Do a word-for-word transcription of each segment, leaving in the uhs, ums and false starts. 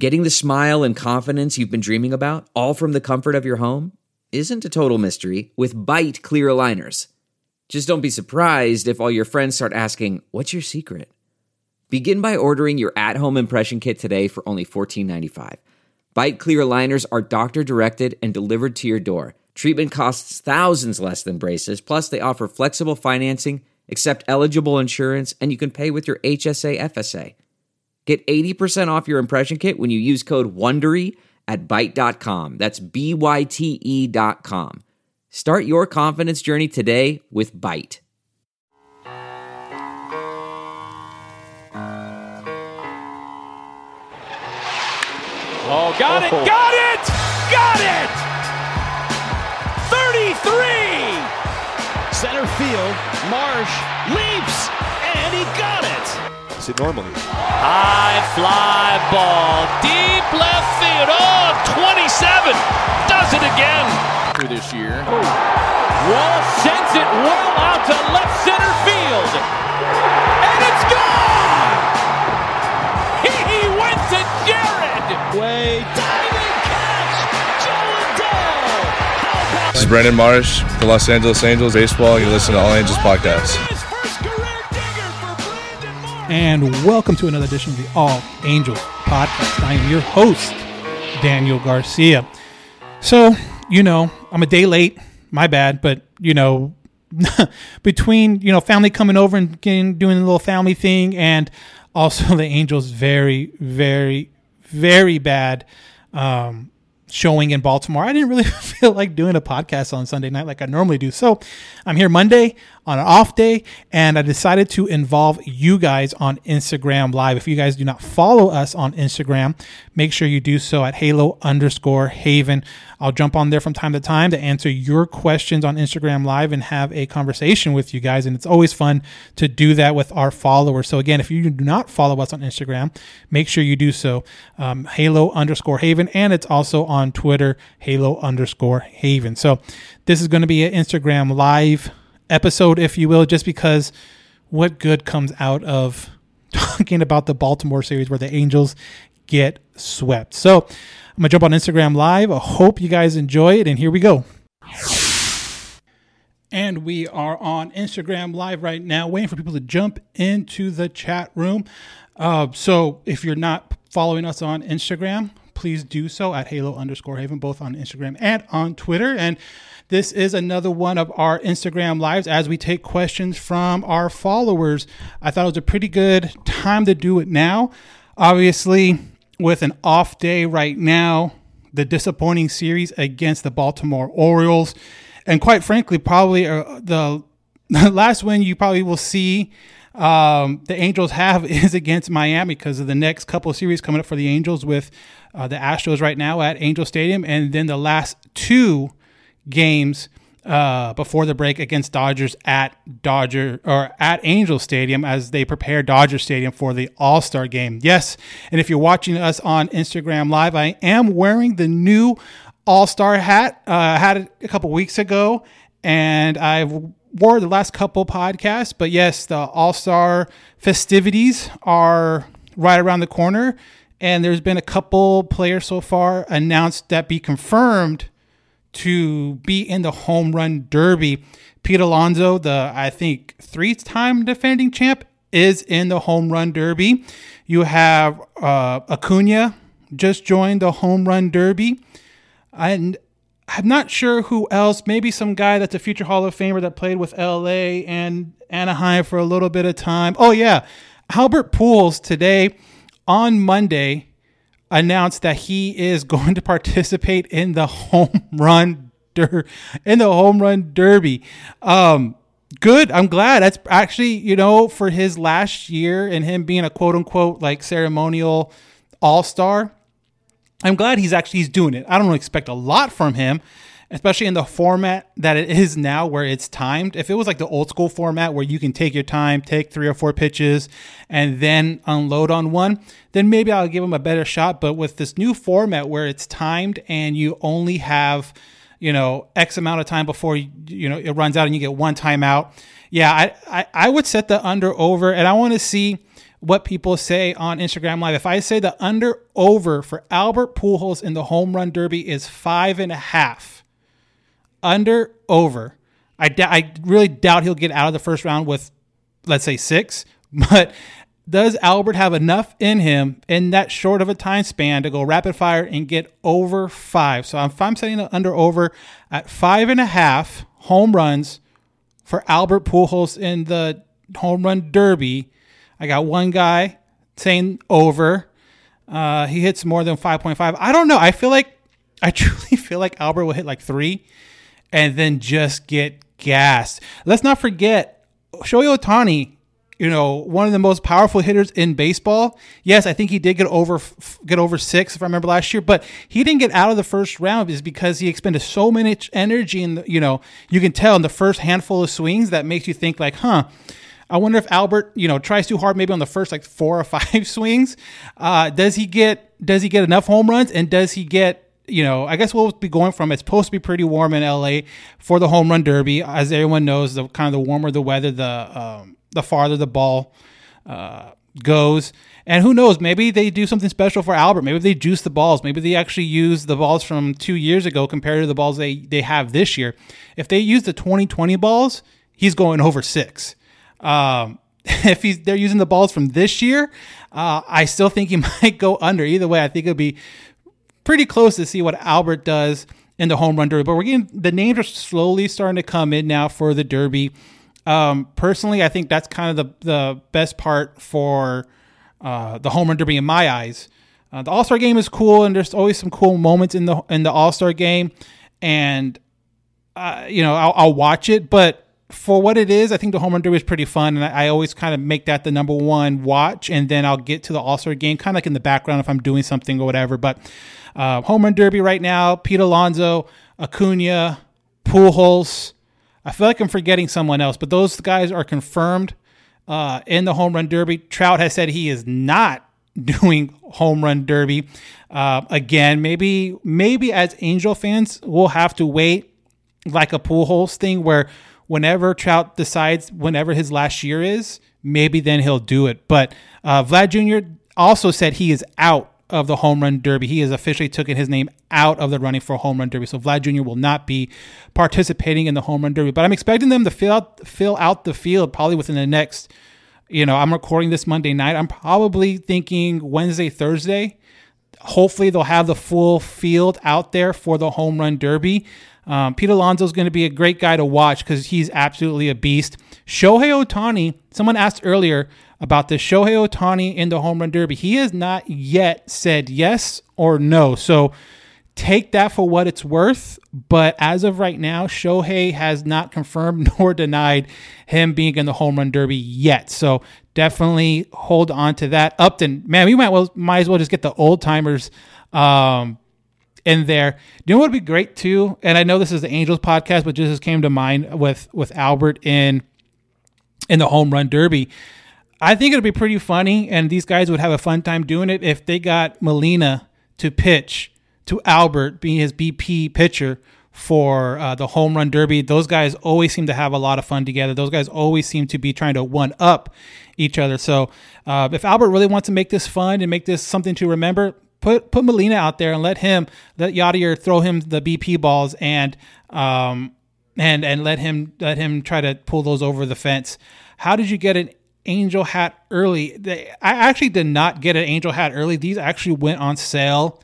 Getting the smile and confidence you've been dreaming about, all from the comfort of your home, isn't a total mystery with Byte clear aligners. Just don't be surprised if all your friends start asking, "What's your secret?" Begin by ordering your at-home impression kit today for only fourteen ninety-five. Byte clear aligners are doctor-directed and delivered to your door. Treatment costs thousands less than braces, plus they offer flexible financing, accept eligible insurance, and you can pay with your H S A F S A. Get eighty percent off your impression kit when you use code WONDERY at byte dot com. That's B Y T E dot com. Start your confidence journey today with Byte. Oh, got it, Oh. got it, got it! thirty-three! Center field, Marsh leaps, and he got it. Is it normally? High fly ball, deep left field. Oh, twenty-seven, does it again. For this year. Wall sends it well out to left center field. And it's gone! He went to Jared! Way diving catch, Joe Adele. How about This is Brendan Marsh, the Los Angeles Angels baseball. You listen to All Angels podcast. his first career digger for Brandon Marsh? And welcome to another edition of the All Angels podcast. I am your host, Daniel Garcia. So, you know, I'm a day late. My bad. But, you know, between, you know, family coming over and getting, doing a little family thing, and also the Angels' very, very, very bad um, showing in Baltimore, I didn't really feel like doing a podcast on Sunday night like I normally do. So I'm here Monday on an off day, and I decided to involve you guys on Instagram Live. If you guys do not follow us on Instagram, make sure you do so at Halo underscore Haven. I'll jump on there from time to time to answer your questions on Instagram Live and have a conversation with you guys. And it's always fun to do that with our followers. So again, if you do not follow us on Instagram, make sure you do so. Um, Halo underscore Haven. And it's also on Twitter, Halo underscore Haven. So this is going to be an Instagram Live episode, if you will, just because what good comes out of talking about the Baltimore series where the Angels get swept. So I'm going to jump on Instagram Live. I hope you guys enjoy it, and here we go. And we are on Instagram Live right now, waiting for people to jump into the chat room. Uh, so if you're not following us on Instagram, please do so at Halo underscore Haven, both on Instagram and on Twitter. And this is another one of our Instagram Lives as we take questions from our followers. I thought it was a pretty good time to do it now. Obviously, with an off day right now, the disappointing series against the Baltimore Orioles, and quite frankly, probably uh, the, the last win you probably will see um, the Angels have is against Miami, because of the next couple of series coming up for the Angels with uh, the Astros right now at Angel Stadium, and then the last two games uh, before the break against Dodgers at Dodger or at Angel Stadium as they prepare Dodger Stadium for the All-Star game. Yes, and if you're watching us on Instagram Live, I am wearing the new All-Star hat. Uh, I had it a couple weeks ago, and I wore the last couple podcasts. But yes, the All-Star festivities are right around the corner, and there's been a couple players so far announced that be confirmed to be in the home run derby. Pete Alonso, the, I think, three-time defending champ, is in the home run derby. You have uh, Acuna just joined the home run derby. And I'm not sure who else. Maybe some guy that's a future Hall of Famer that played with L A and Anaheim for a little bit of time. Oh, yeah. Albert Pujols today on Monday announced that he is going to participate in the home run der- in the home run derby. Um, good. I'm glad. That's actually, you know, for his last year and him being a quote unquote like ceremonial all-star, I'm glad he's actually he's doing it. I don't expect a lot from him, especially in the format that it is now where it's timed. If it was like the old school format where you can take your time, take three or four pitches, and then unload on one, then maybe I'll give him a better shot. But with this new format where it's timed and you only have, you know, X amount of time before, you, you know, it runs out and you get one timeout. Yeah, I, I, I would set the under over, and I want to see what people say on Instagram Live. If I say the under over for Albert Pujols in the home run derby is five and a half, under over, I, d- I really doubt he'll get out of the first round with, let's say, six. But does Albert have enough in him in that short of a time span to go rapid fire and get over five? So if I'm setting the under over at five and a half home runs for Albert Pujols in the home run derby, I got one guy saying over. Uh, he hits more than five point five. I don't know. I feel like, I truly feel like Albert will hit like three and then just get gassed. Let's not forget, Shohei Ohtani, you know, one of the most powerful hitters in baseball. Yes, I think he did get over get over six, if I remember last year, but he didn't get out of the first round is because he expended so much energy. And, you know, you can tell in the first handful of swings that makes you think like, huh, I wonder if Albert, you know, tries too hard maybe on the first like four or five swings. Uh, does he get does he get enough home runs? And does he get, you know, I guess we'll be going from it's supposed to be pretty warm in L A for the home run derby. As everyone knows, the kind of the warmer the weather, the um, the farther the ball uh, goes. And who knows, maybe they do something special for Albert. Maybe they juice the balls. Maybe they actually use the balls from two years ago compared to the balls they, they have this year. If they use the twenty twenty balls, he's going over six. Um, if he's they're using the balls from this year, uh, I still think he might go under. Either way, I think it'll be pretty close to see what Albert does in the home run derby. But we're getting the names are slowly starting to come in now for the derby. Um, personally, I think that's kind of the the best part for uh, the home run derby in my eyes. Uh, the All-Star game is cool, and there's always some cool moments in the in the All-Star game, and uh, you know I'll, I'll watch it, but for what it is, I think the home run derby is pretty fun, and I, I always kind of make that the number one watch, and then I'll get to the All-Star game kind of like in the background if I'm doing something or whatever. But uh, home run derby right now, Pete Alonso, Acuna, Pujols. I feel like I'm forgetting someone else, but those guys are confirmed uh, in the home run derby. Trout has said he is not doing home run derby uh, again. Maybe, maybe as Angel fans, we'll have to wait like a Pujols thing where whenever Trout decides whenever his last year is, maybe then he'll do it. But uh, Vlad Junior also said he is out of the home run derby. He has officially taken his name out of the running for home run derby. So Vlad Junior will not be participating in the home run derby. But I'm expecting them to fill out, fill out the field probably within the next, you know, I'm recording this Monday night. I'm probably thinking Wednesday, Thursday. Hopefully they'll have the full field out there for the home run derby. Um, Pete Alonso is going to be a great guy to watch because he's absolutely a beast. Shohei Ohtani, someone asked earlier about the Shohei Ohtani in the home run derby. He has not yet said yes or no. So take that for what it's worth. But as of right now, Shohei has not confirmed nor denied him being in the home run derby yet. So definitely hold on to that. Upton, man, we might well might as well just get the old timers um, in there. You know what would be great too? And I know this is the Angels podcast, but just came to mind with with Albert in in the home run derby. I think it'd be pretty funny, and these guys would have a fun time doing it if they got Molina to pitch to Albert, being his B P pitcher for uh, the home run derby. Those guys always seem to have a lot of fun together. Those guys always seem to be trying to one up each other. So uh, if Albert really wants to make this fun and make this something to remember, put put Molina out there and let him let Yadier throw him the B P balls and um and and let him let him try to pull those over the fence. How did you get an Angel hat early? They, I actually did not get an Angel hat early. These actually went on sale.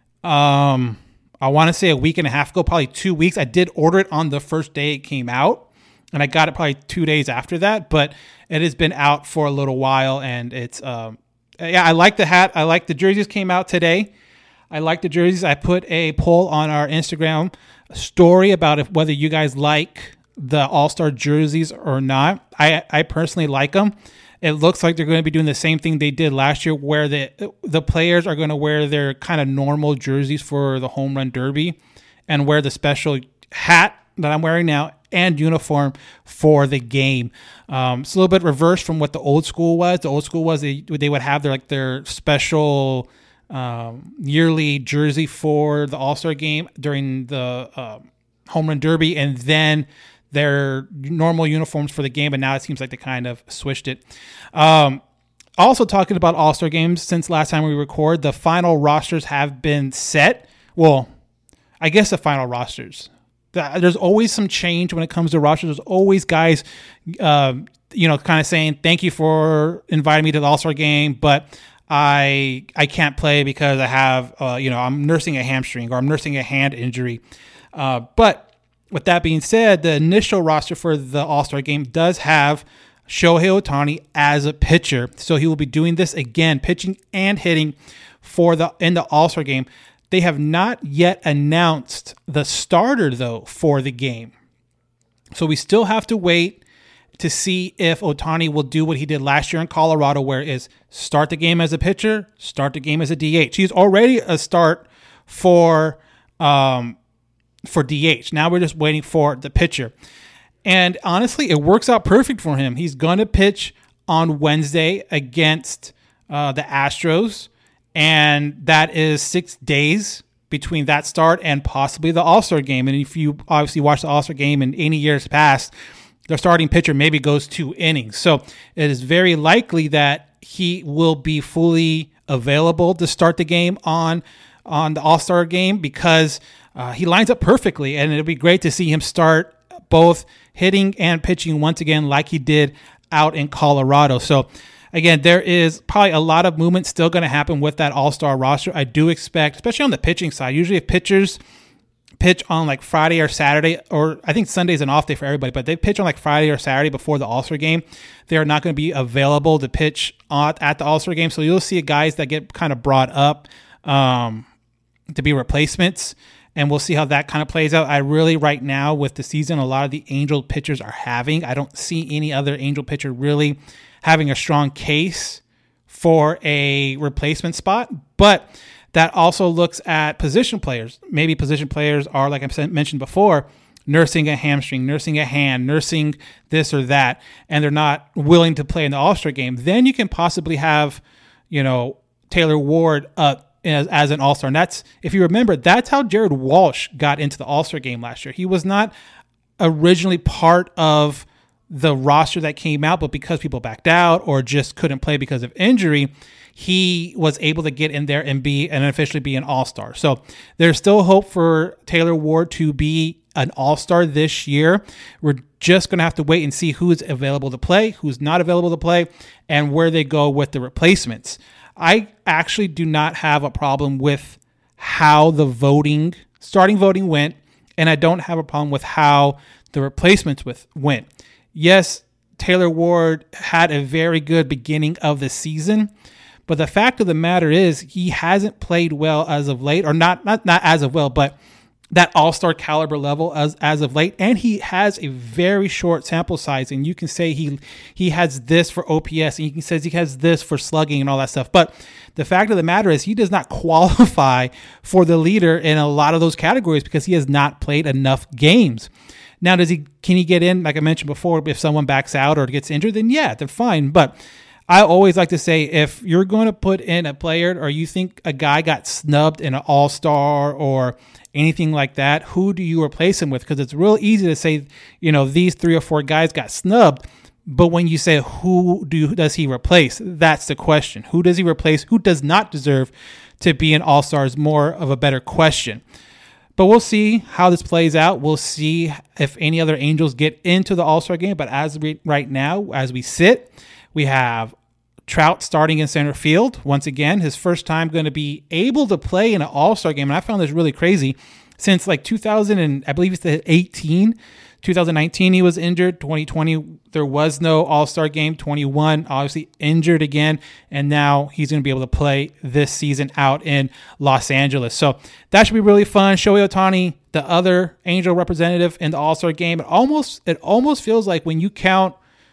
Um, I want to say a week and a half ago, probably two weeks. I did order it on the first day it came out, and I got it probably two days after that. But it has been out for a little while, and it's um, yeah. I like the hat. I like the jerseys came out today. I like the jerseys. I put a poll on our Instagram story about if whether you guys like the All-Star jerseys or not. I, I personally like them. It looks like they're going to be doing the same thing they did last year, where the the players are going to wear their kind of normal jerseys for the home run derby and wear the special hat that I'm wearing now and uniform for the game. Um, it's a little bit reversed from what the old school was. The old school was they, they would have their like their special um, yearly jersey for the All-Star game during the uh, home run derby, and then their normal uniforms for the game, but now it seems like they kind of switched it. Um, also talking about All-Star games, since last time we record, the final rosters have been set. Well, I guess the final rosters. There's always some change when it comes to rosters. There's always guys, uh, you know, kind of saying, thank you for inviting me to the All-Star game, but I I can't play because I have, uh, you know, I'm nursing a hamstring or I'm nursing a hand injury. Uh, but with that being said, the initial roster for the All-Star game does have Shohei Ohtani as a pitcher. So he will be doing this again, pitching and hitting for the in the All-Star game. They have not yet announced the starter, though, for the game. So we still have to wait to see if Ohtani will do what he did last year in Colorado, where it is start the game as a pitcher, start the game as a D H. He's already a start for um, for D H. Now we're just waiting for the pitcher. And honestly, it works out perfect for him. He's going to pitch on Wednesday against uh, the Astros. And that is six days between that start and possibly the All-Star game. And if you obviously watch the All-Star game in any years past, the starting pitcher maybe goes two innings. So it is very likely that he will be fully available to start the game on, on the All-Star game because uh, he lines up perfectly. And it'll be great to see him start both hitting and pitching once again like he did out in Colorado. So again, there is probably a lot of movement still going to happen with that all-star roster. I do expect, especially on the pitching side, usually if pitchers pitch on like Friday or Saturday, or I think Sunday's an off day for everybody, but they pitch on like Friday or Saturday before the All-Star game, they are not going to be available to pitch at the All-Star game. So you'll see guys that get kind of brought up um, to be replacements, and we'll see how that kind of plays out. I really, right now with the season, a lot of the Angel pitchers are having, I don't see any other Angel pitcher really having a strong case for a replacement spot, but that also looks at position players. Maybe position players are, like I mentioned before, nursing a hamstring, nursing a hand, nursing this or that, and they're not willing to play in the All-Star game. Then you can possibly have, you know, Taylor Ward up as, as an All-Star. And that's, if you remember, that's how Jared Walsh got into the All-Star game last year. He was not originally part of the roster that came out, but because people backed out or just couldn't play because of injury, he was able to get in there and be and officially be an all-star. So there's still hope for Taylor Ward to be an all-star this year. We're just going to have to wait and see who's available to play, who's not available to play, and where they go with the replacements. I actually do not have a problem with how the voting, starting voting went, and I don't have a problem with how the replacements with went. Yes, Taylor Ward had a very good beginning of the season, but the fact of the matter is he hasn't played well as of late, or not not, not as of well, but that all-star caliber level as, as of late. And he has a very short sample size, and you can say he he has this for O P S, and you can say he has this for slugging and all that stuff. But the fact of the matter is he does not qualify for the leader in a lot of those categories because he has not played enough games. Now, does he? Can he get in? Like I mentioned before, if someone backs out or gets injured, then yeah, they're fine. But I always like to say, if you're going to put in a player or you think a guy got snubbed in an all-star or anything like that, who do you replace him with? Because it's real easy to say, you know, these three or four guys got snubbed. But when you say, who do does he replace? That's the question. Who does he replace? Who does not deserve to be an all-star is more of a better question. But we'll see how this plays out. We'll see if any other Angels get into the All-Star game. But as we right now, as we sit, we have Trout starting in center field. Once again, his first time going to be able to play in an All-Star game. And I found this really crazy. Since like two thousand and I believe it's eighteen, twenty nineteen he was injured. twenty twenty there was no All-Star game. twenty-one obviously injured again, and now he's going to be able to play this season out in Los Angeles. So that should be really fun. Shohei Ohtani, the other Angel representative in the All-Star game. It almost it almost feels like when you count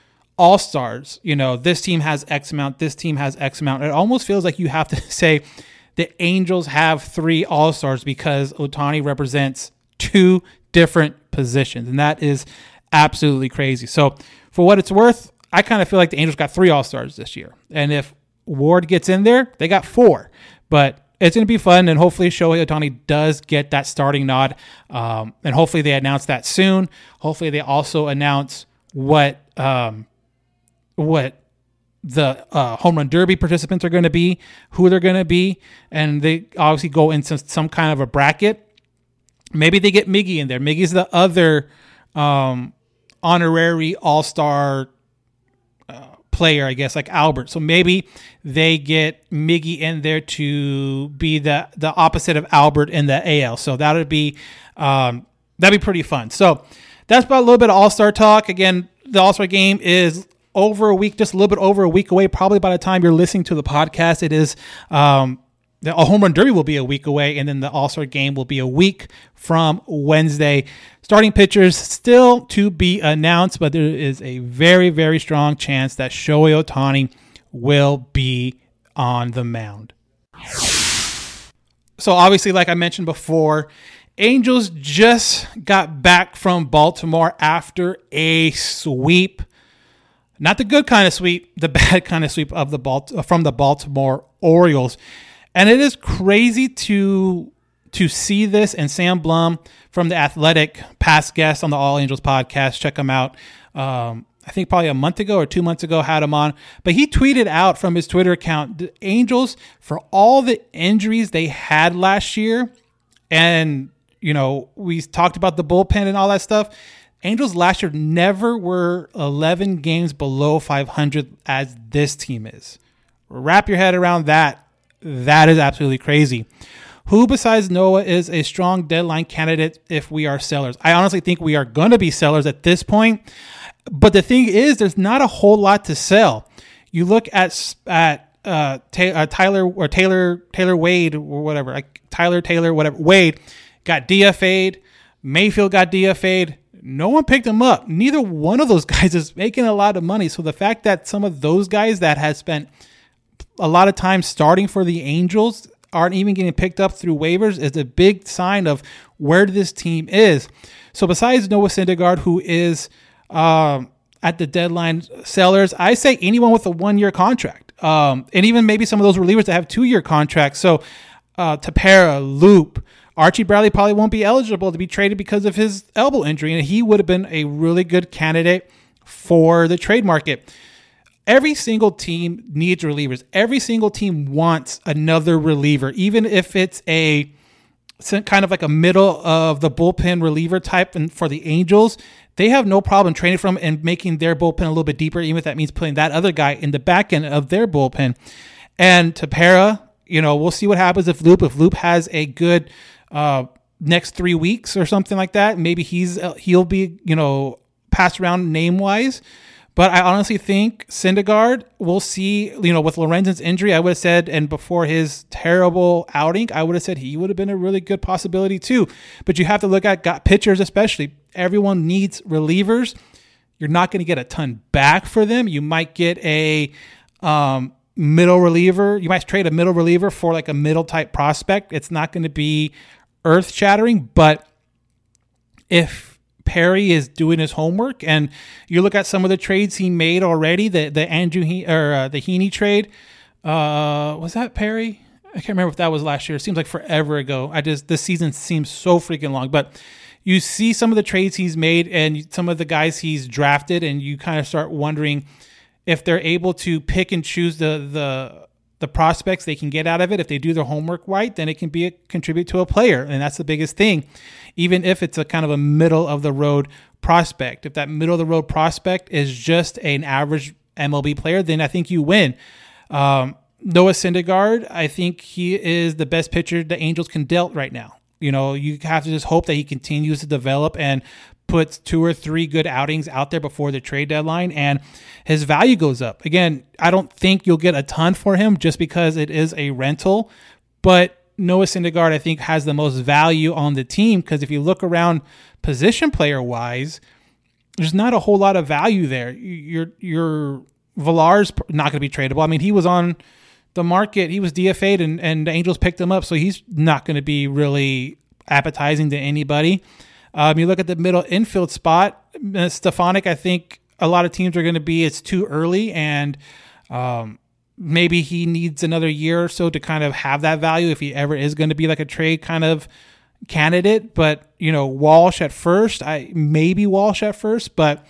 All-Stars, you know, this team has X amount, this team has X amount. It almost feels like you have to say the Angels have three All-Stars because Ohtani represents two different positions, and that is absolutely crazy. So for what it's worth, I kind of feel like the Angels got three All-Stars this year, and if Ward gets in there, they got four. But it's going to be fun, and hopefully Shohei Ohtani does get that starting nod, um, and hopefully they announce that soon. Hopefully they also announce what um, what the uh, home run derby participants are going to be, who they're going to be, and they obviously go into some kind of a bracket. Maybe they get Miggy in there. Miggy's the other um, honorary all-star uh, player, I guess, like Albert. So maybe they get Miggy in there to be the the opposite of Albert in the A L. So that would be um, that'd be pretty fun. So that's about a little bit of all-star talk. Again, the all-star game is over a week, just a little bit over a week away. Probably by the time you're listening to the podcast, it is um, the home run derby will be a week away, and then the all-star game will be a week from Wednesday. Starting pitchers still to be announced, but there is a very, very strong chance that Shohei Ohtani will be on the mound. So obviously, like I mentioned before, Angels just got back from Baltimore after a sweep. Not the good kind of sweep, the bad kind of sweep of the Balt- from the Baltimore Orioles. And it is crazy to to see this. And Sam Blum from The Athletic, past guest on the All Angels podcast, check him out. Um, I think probably a month ago or two months ago had him on. But he tweeted out from his Twitter account, the Angels, for all the injuries they had last year, and, you know, we talked about the bullpen and all that stuff. Angels last year never were eleven games below five hundred as this team is. Wrap your head around that. That is absolutely crazy. Who besides Noah is a strong deadline candidate if we are sellers? I honestly think we are going to be sellers at this point. But the thing is, there's not a whole lot to sell. You look at at uh, Ta- uh, Tyler or Taylor Taylor Wade or whatever, like Tyler Taylor whatever Wade got D F A'd. Mayfield got D F A'd. No one picked him up. Neither one of those guys is making a lot of money. So the fact that some of those guys that have spent a lot of time starting for the Angels aren't even getting picked up through waivers is a big sign of where this team is. So besides Noah Syndergaard, who is um, at the deadline sellers, I say anyone with a one-year contract. Um, and even maybe some of those relievers that have two-year contracts. So uh, Tepera, Loop, Archie Bradley probably won't be eligible to be traded because of his elbow injury, and he would have been a really good candidate for the trade market. Every single team needs relievers. Every single team wants another reliever, even if it's a kind of like a middle of the bullpen reliever type. And for the Angels, they have no problem trading from and making their bullpen a little bit deeper, even if that means putting that other guy in the back end of their bullpen. And Tepera, you know, we'll see what happens if Loop, if Loop has a good uh, next three weeks or something like that. Maybe he's he'll be, you know, passed around name wise. But I honestly think Syndergaard, we'll see, you know, with Lorenzen's injury, I would have said, and before his terrible outing, I would have said he would have been a really good possibility too. But you have to look at got pitchers especially. Everyone needs relievers. You're not going to get a ton back for them. You might get a um, middle reliever. You might trade a middle reliever for like a middle type prospect. It's not going to be earth shattering, but if Perry is doing his homework, and you look at some of the trades he made already, the the Andrew he, or uh, the Heaney trade, uh, was that Perry? I can't remember if that was last year. It seems like forever ago. I just this season seems so freaking long. But you see some of the trades he's made and some of the guys he's drafted, and you kind of start wondering if they're able to pick and choose the the the prospects they can get out of it. If they do their homework right, then it can be a, contribute to a player, and that's the biggest thing. Even if it's a kind of a middle of the road prospect, if that middle of the road prospect is just an average M L B player, then I think you win. Um, Noah Syndergaard, I think he is the best pitcher the Angels can dealt right now. You know, you have to just hope that he continues to develop and puts two or three good outings out there before the trade deadline, and his value goes up. Again, I don't think you'll get a ton for him just because it is a rental, but Noah Syndergaard, I think, has the most value on the team, because if you look around position player wise, there's not a whole lot of value there. Your your Villar's not going to be tradable. I mean, he was on the market, he was D F A'd, and, and the Angels picked him up, so he's not going to be really appetizing to anybody. Um, you look at the middle infield spot, Stefanik, I think a lot of teams are going to be, it's too early, and um, maybe he needs another year or so to kind of have that value if he ever is going to be like a trade kind of candidate. But, you know, Walsh at first, I maybe Walsh at first, but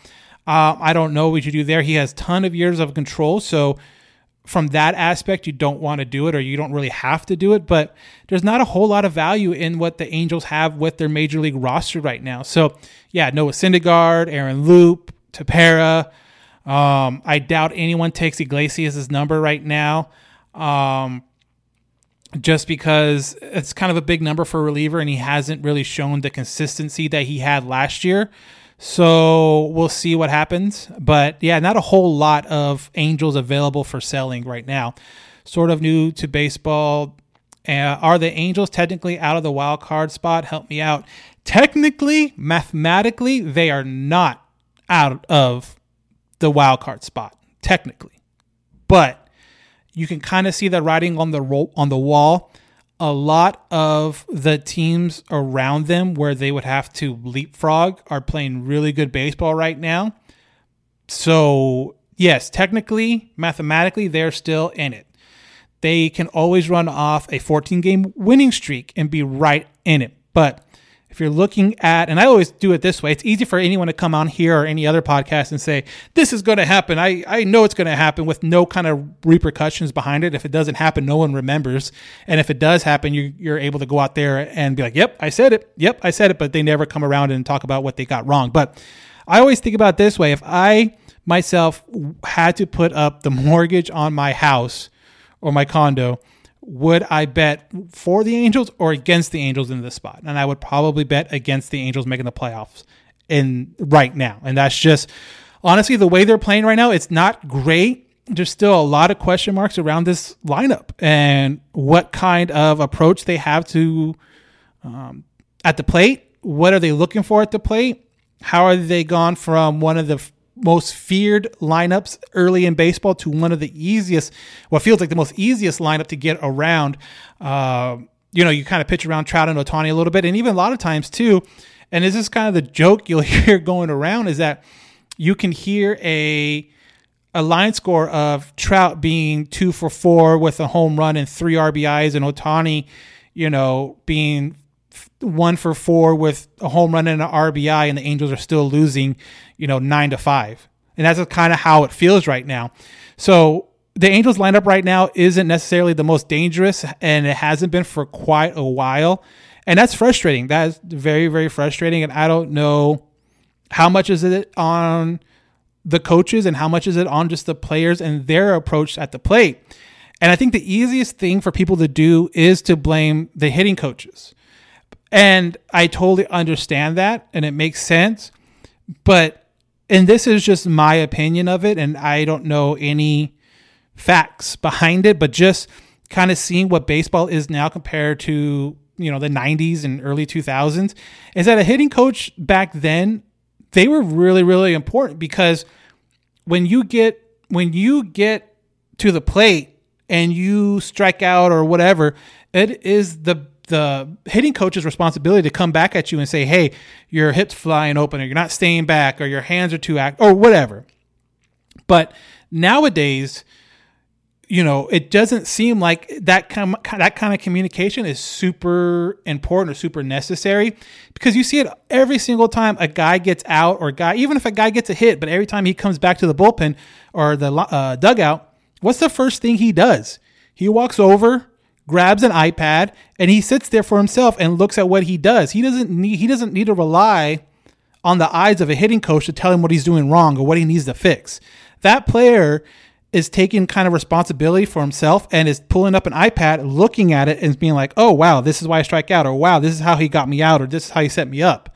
Uh, I don't know what you do there. He has a ton of years of control. So from that aspect, you don't want to do it, or you don't really have to do it. But there's not a whole lot of value in what the Angels have with their major league roster right now. So yeah, Noah Syndergaard, Aaron Loup, Tepera. Um, I doubt anyone takes Iglesias' number right now. Um, just because it's kind of a big number for a reliever, and he hasn't really shown the consistency that he had last year. So we'll see what happens. But yeah, not a whole lot of Angels available for selling right now. Sort of new to baseball. Uh, are the Angels technically out of the wild card spot? Help me out. Technically, mathematically, they are not out of the wild card spot, technically. But you can kind of see the writing on the ro- on the wall. A lot of the teams around them where they would have to leapfrog are playing really good baseball right now. So, yes, technically, mathematically, they're still in it. They can always run off a fourteen-game winning streak and be right in it. But if you're looking at, and I always do it this way, it's easy for anyone to come on here or any other podcast and say, this is going to happen. I, I know it's going to happen with no kind of repercussions behind it. If it doesn't happen, no one remembers. And if it does happen, you, you're able to go out there and be like, yep, I said it. Yep, I said it. But they never come around and talk about what they got wrong. But I always think about it this way. If I myself had to put up the mortgage on my house or my condo, would I bet for the Angels or against the Angels in this spot? And I would probably bet against the Angels making the playoffs in right now. And that's just, honestly, the way they're playing right now, it's not great. There's still a lot of question marks around this lineup and what kind of approach they have to um, at the plate. What are they looking for at the plate? How are they gone from one of the f- most feared lineups early in baseball to one of the easiest, what feels like the most easiest lineup to get around? Uh, you know, you kind of pitch around Trout and Ohtani a little bit, and even a lot of times too, and this is kind of the joke you'll hear going around, is that you can hear a a line score of Trout being two for four with a home run and three R B Is, and Ohtani, you know, being one for four with a home run and an R B I, and the Angels are still losing, you know, nine to five. And that's kind of how it feels right now. So the Angels lineup right now isn't necessarily the most dangerous, and it hasn't been for quite a while. And that's frustrating. That is very, very frustrating. And I don't know how much is it on the coaches and how much is it on just the players and their approach at the plate. And I think the easiest thing for people to do is to blame the hitting coaches. And I totally understand that, and it makes sense. But, and this is just my opinion of it, and I don't know any facts behind it, but just kind of seeing what baseball is now compared to, you know, the nineties and early two thousands, is that a hitting coach back then, they were really, really important, because when you get, when you get to the plate and you strike out or whatever, it is the the hitting coach's responsibility to come back at you and say, hey, your hip's flying open, or you're not staying back, or your hands are too act, or whatever. But nowadays, you know, it doesn't seem like that kind of, that kind of communication is super important or super necessary, because you see it every single time a guy gets out, or a guy, even if a guy gets a hit, but every time he comes back to the bullpen or the uh, dugout, what's the first thing he does? He walks over, grabs an iPad, and he sits there for himself and looks at what he does. He doesn't need, he doesn't need to rely on the eyes of a hitting coach to tell him what he's doing wrong or what he needs to fix. That player is taking kind of responsibility for himself and is pulling up an iPad, looking at it and being like, oh, wow, this is why I strike out, or wow, this is how he got me out, or this is how he set me up.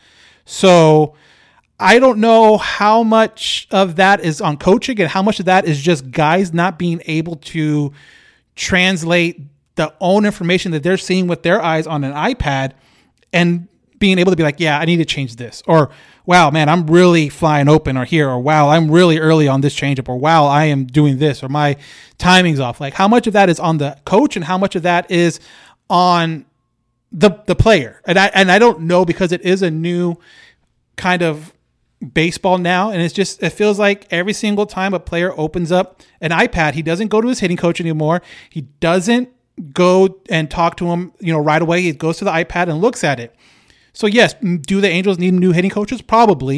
So I don't know how much of that is on coaching and how much of that is just guys not being able to translate the own information that they're seeing with their eyes on an iPad and being able to be like, yeah, I need to change this, or wow, man, I'm really flying open, or here, or wow, I'm really early on this changeup, or wow, I am doing this, or my timing's off. Like, how much of that is on the coach and how much of that is on the the player? And I and I don't know, because it is a new kind of baseball now, and it's just, it feels like every single time a player opens up an iPad, he doesn't go to his hitting coach anymore. He doesn't go and talk to him, you know, right away. He goes to the iPad and looks at it. So yes, do the Angels need new hitting coaches? Probably.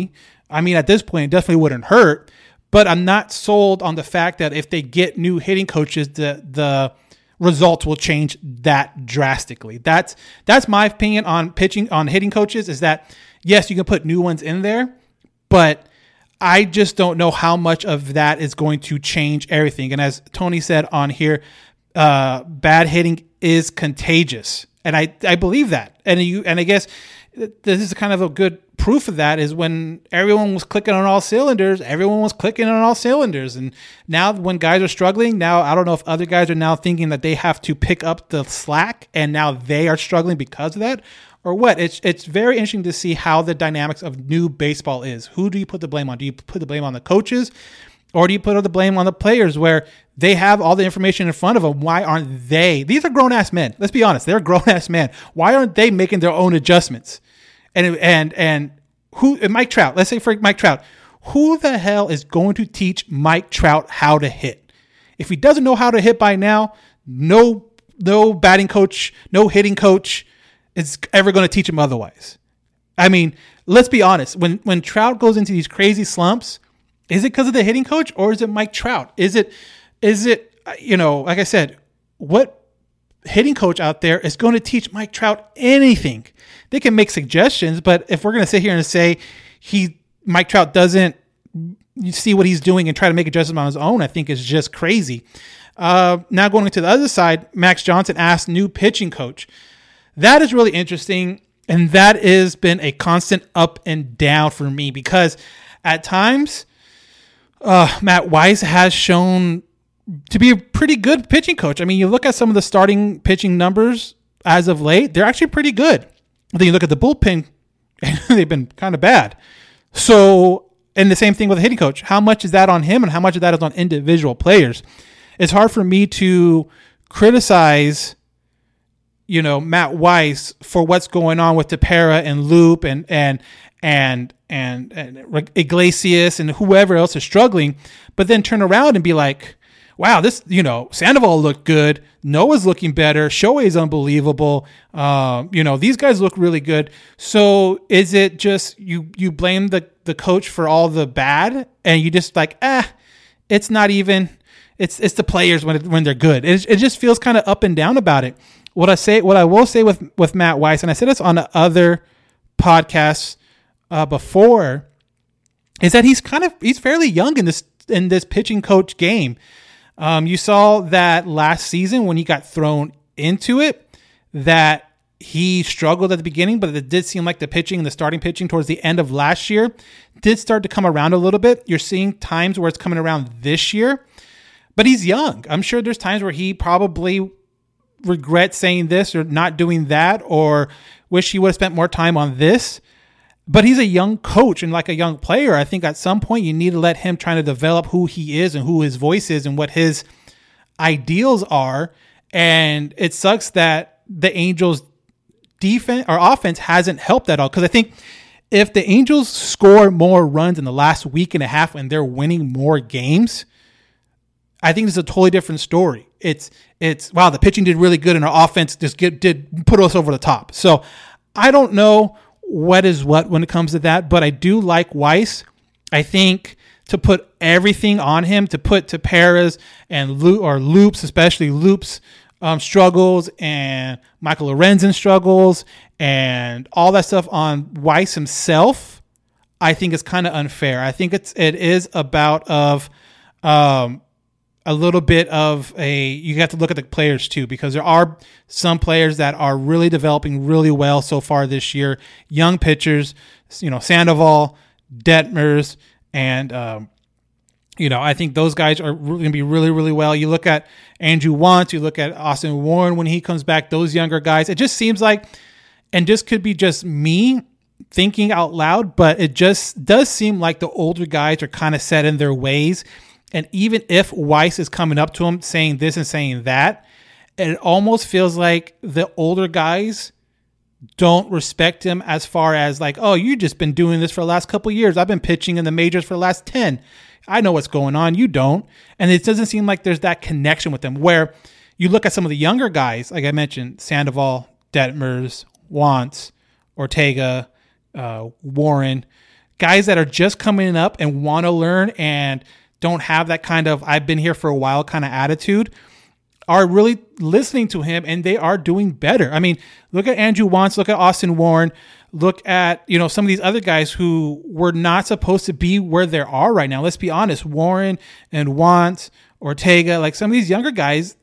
I mean, at this point, it definitely wouldn't hurt. But I'm not sold on the fact that if they get new hitting coaches, the the results will change that drastically. That's that's my opinion on pitching, on hitting coaches, is that, yes, you can put new ones in there, but I just don't know how much of that is going to change everything. And as Tony said on here, uh, bad hitting is contagious. And I, I believe that. And you, and I guess this is kind of a good proof of that, is when everyone was clicking on all cylinders, everyone was clicking on all cylinders. And now when guys are struggling, now I don't know if other guys are now thinking that they have to pick up the slack and now they are struggling because of that, or what. It's it's very interesting to see how the dynamics of new baseball is. Who do you put the blame on? Do you put the blame on the coaches, or do you put the blame on the players, where they have all the information in front of them? Why aren't they? These are grown-ass men. Let's be honest. They're grown-ass men. Why aren't they making their own adjustments? And and and who? Mike Trout. Let's say for Mike Trout, who the hell is going to teach Mike Trout how to hit? If he doesn't know how to hit by now, no no batting coach, no hitting coach is ever going to teach him otherwise. I mean, let's be honest. When when Trout goes into these crazy slumps, is it because of the hitting coach, or is it Mike Trout? Is it is it you know, like I said, what hitting coach out there is going to teach Mike Trout anything? They can make suggestions, but if we're going to sit here and say he Mike Trout doesn't you see what he's doing and try to make adjustments on his own, I think is just crazy. Uh, now going to the other side, Max Johnson asked new pitching coach. That is really interesting, and that has been a constant up and down for me, because at times uh, Matt Weiss has shown to be a pretty good pitching coach. I mean, you look at some of the starting pitching numbers as of late, they're actually pretty good. Then you look at the bullpen, and they've been kind of bad. So, and the same thing with the hitting coach. How much is that on him, and how much of that is on individual players? It's hard for me to criticize, you know, Matt Weiss for what's going on with Tepera and Loop and and and and, and Iglesias and whoever else is struggling, but then turn around and be like, wow, this, you know, Sandoval looked good. Noah's looking better. Shohei's unbelievable. Um, you know, these guys look really good. So is it just you you blame the, the coach for all the bad, and you just like, ah, it's not even, it's it's the players when it, when they're good. It, it just feels kind of up and down about it. What I say, what I will say with, with Matt Weiss, and I said this on other podcasts uh, before, is that he's kind of, he's fairly young in this in this pitching coach game. Um, you saw that last season when he got thrown into it, that he struggled at the beginning, but it did seem like the pitching, the starting pitching towards the end of last year did start to come around a little bit. You're seeing times where it's coming around this year, but he's young. I'm sure there's times where he probably regrets saying this or not doing that, or wish he would have spent more time on this. But he's a young coach and like a young player. I think at some point you need to let him try to develop who he is and who his voice is and what his ideals are. And it sucks that the Angels defense or offense hasn't helped at all. Because I think if the Angels score more runs in the last week and a half and they're winning more games, I think it's a totally different story. It's, it's, wow, the pitching did really good and our offense just get, did put us over the top. So I don't know what is what when it comes to that, but I do like Weiss. I think to put everything on him, to put Tepera's and Loop, or Loops, especially Loops um, struggles and Michael Lorenzen struggles and all that stuff on Weiss himself, I think is kind of unfair. I think it's it is about of um, a little bit of a, you have to look at the players too, because there are some players that are really developing really well so far this year. Young pitchers, you know, Sandoval, Detmers, and, um, you know, I think those guys are going to be really, really well. You look at Andrew Wantz, you look at Austin Warren when he comes back, those younger guys. It just seems like, and this could be just me thinking out loud, but it just does seem like the older guys are kind of set in their ways. And even if Weiss is coming up to him saying this and saying that, it almost feels like the older guys don't respect him as far as like, oh, you've just been doing this for the last couple of years. I've been pitching in the majors for the last ten. I know what's going on. You don't. And it doesn't seem like there's that connection with them, where you look at some of the younger guys, like I mentioned, Sandoval, Detmers, Wantz, Ortega, uh, Warren, guys that are just coming up and want to learn and don't have that kind of I've been here for a while kind of attitude are really listening to him, and they are doing better. I mean, look at Andrew Wantz, look at Austin Warren, look at, you know, some of these other guys who were not supposed to be where they are right now. Let's be honest, Warren and Wantz, Ortega, like some of these younger guys,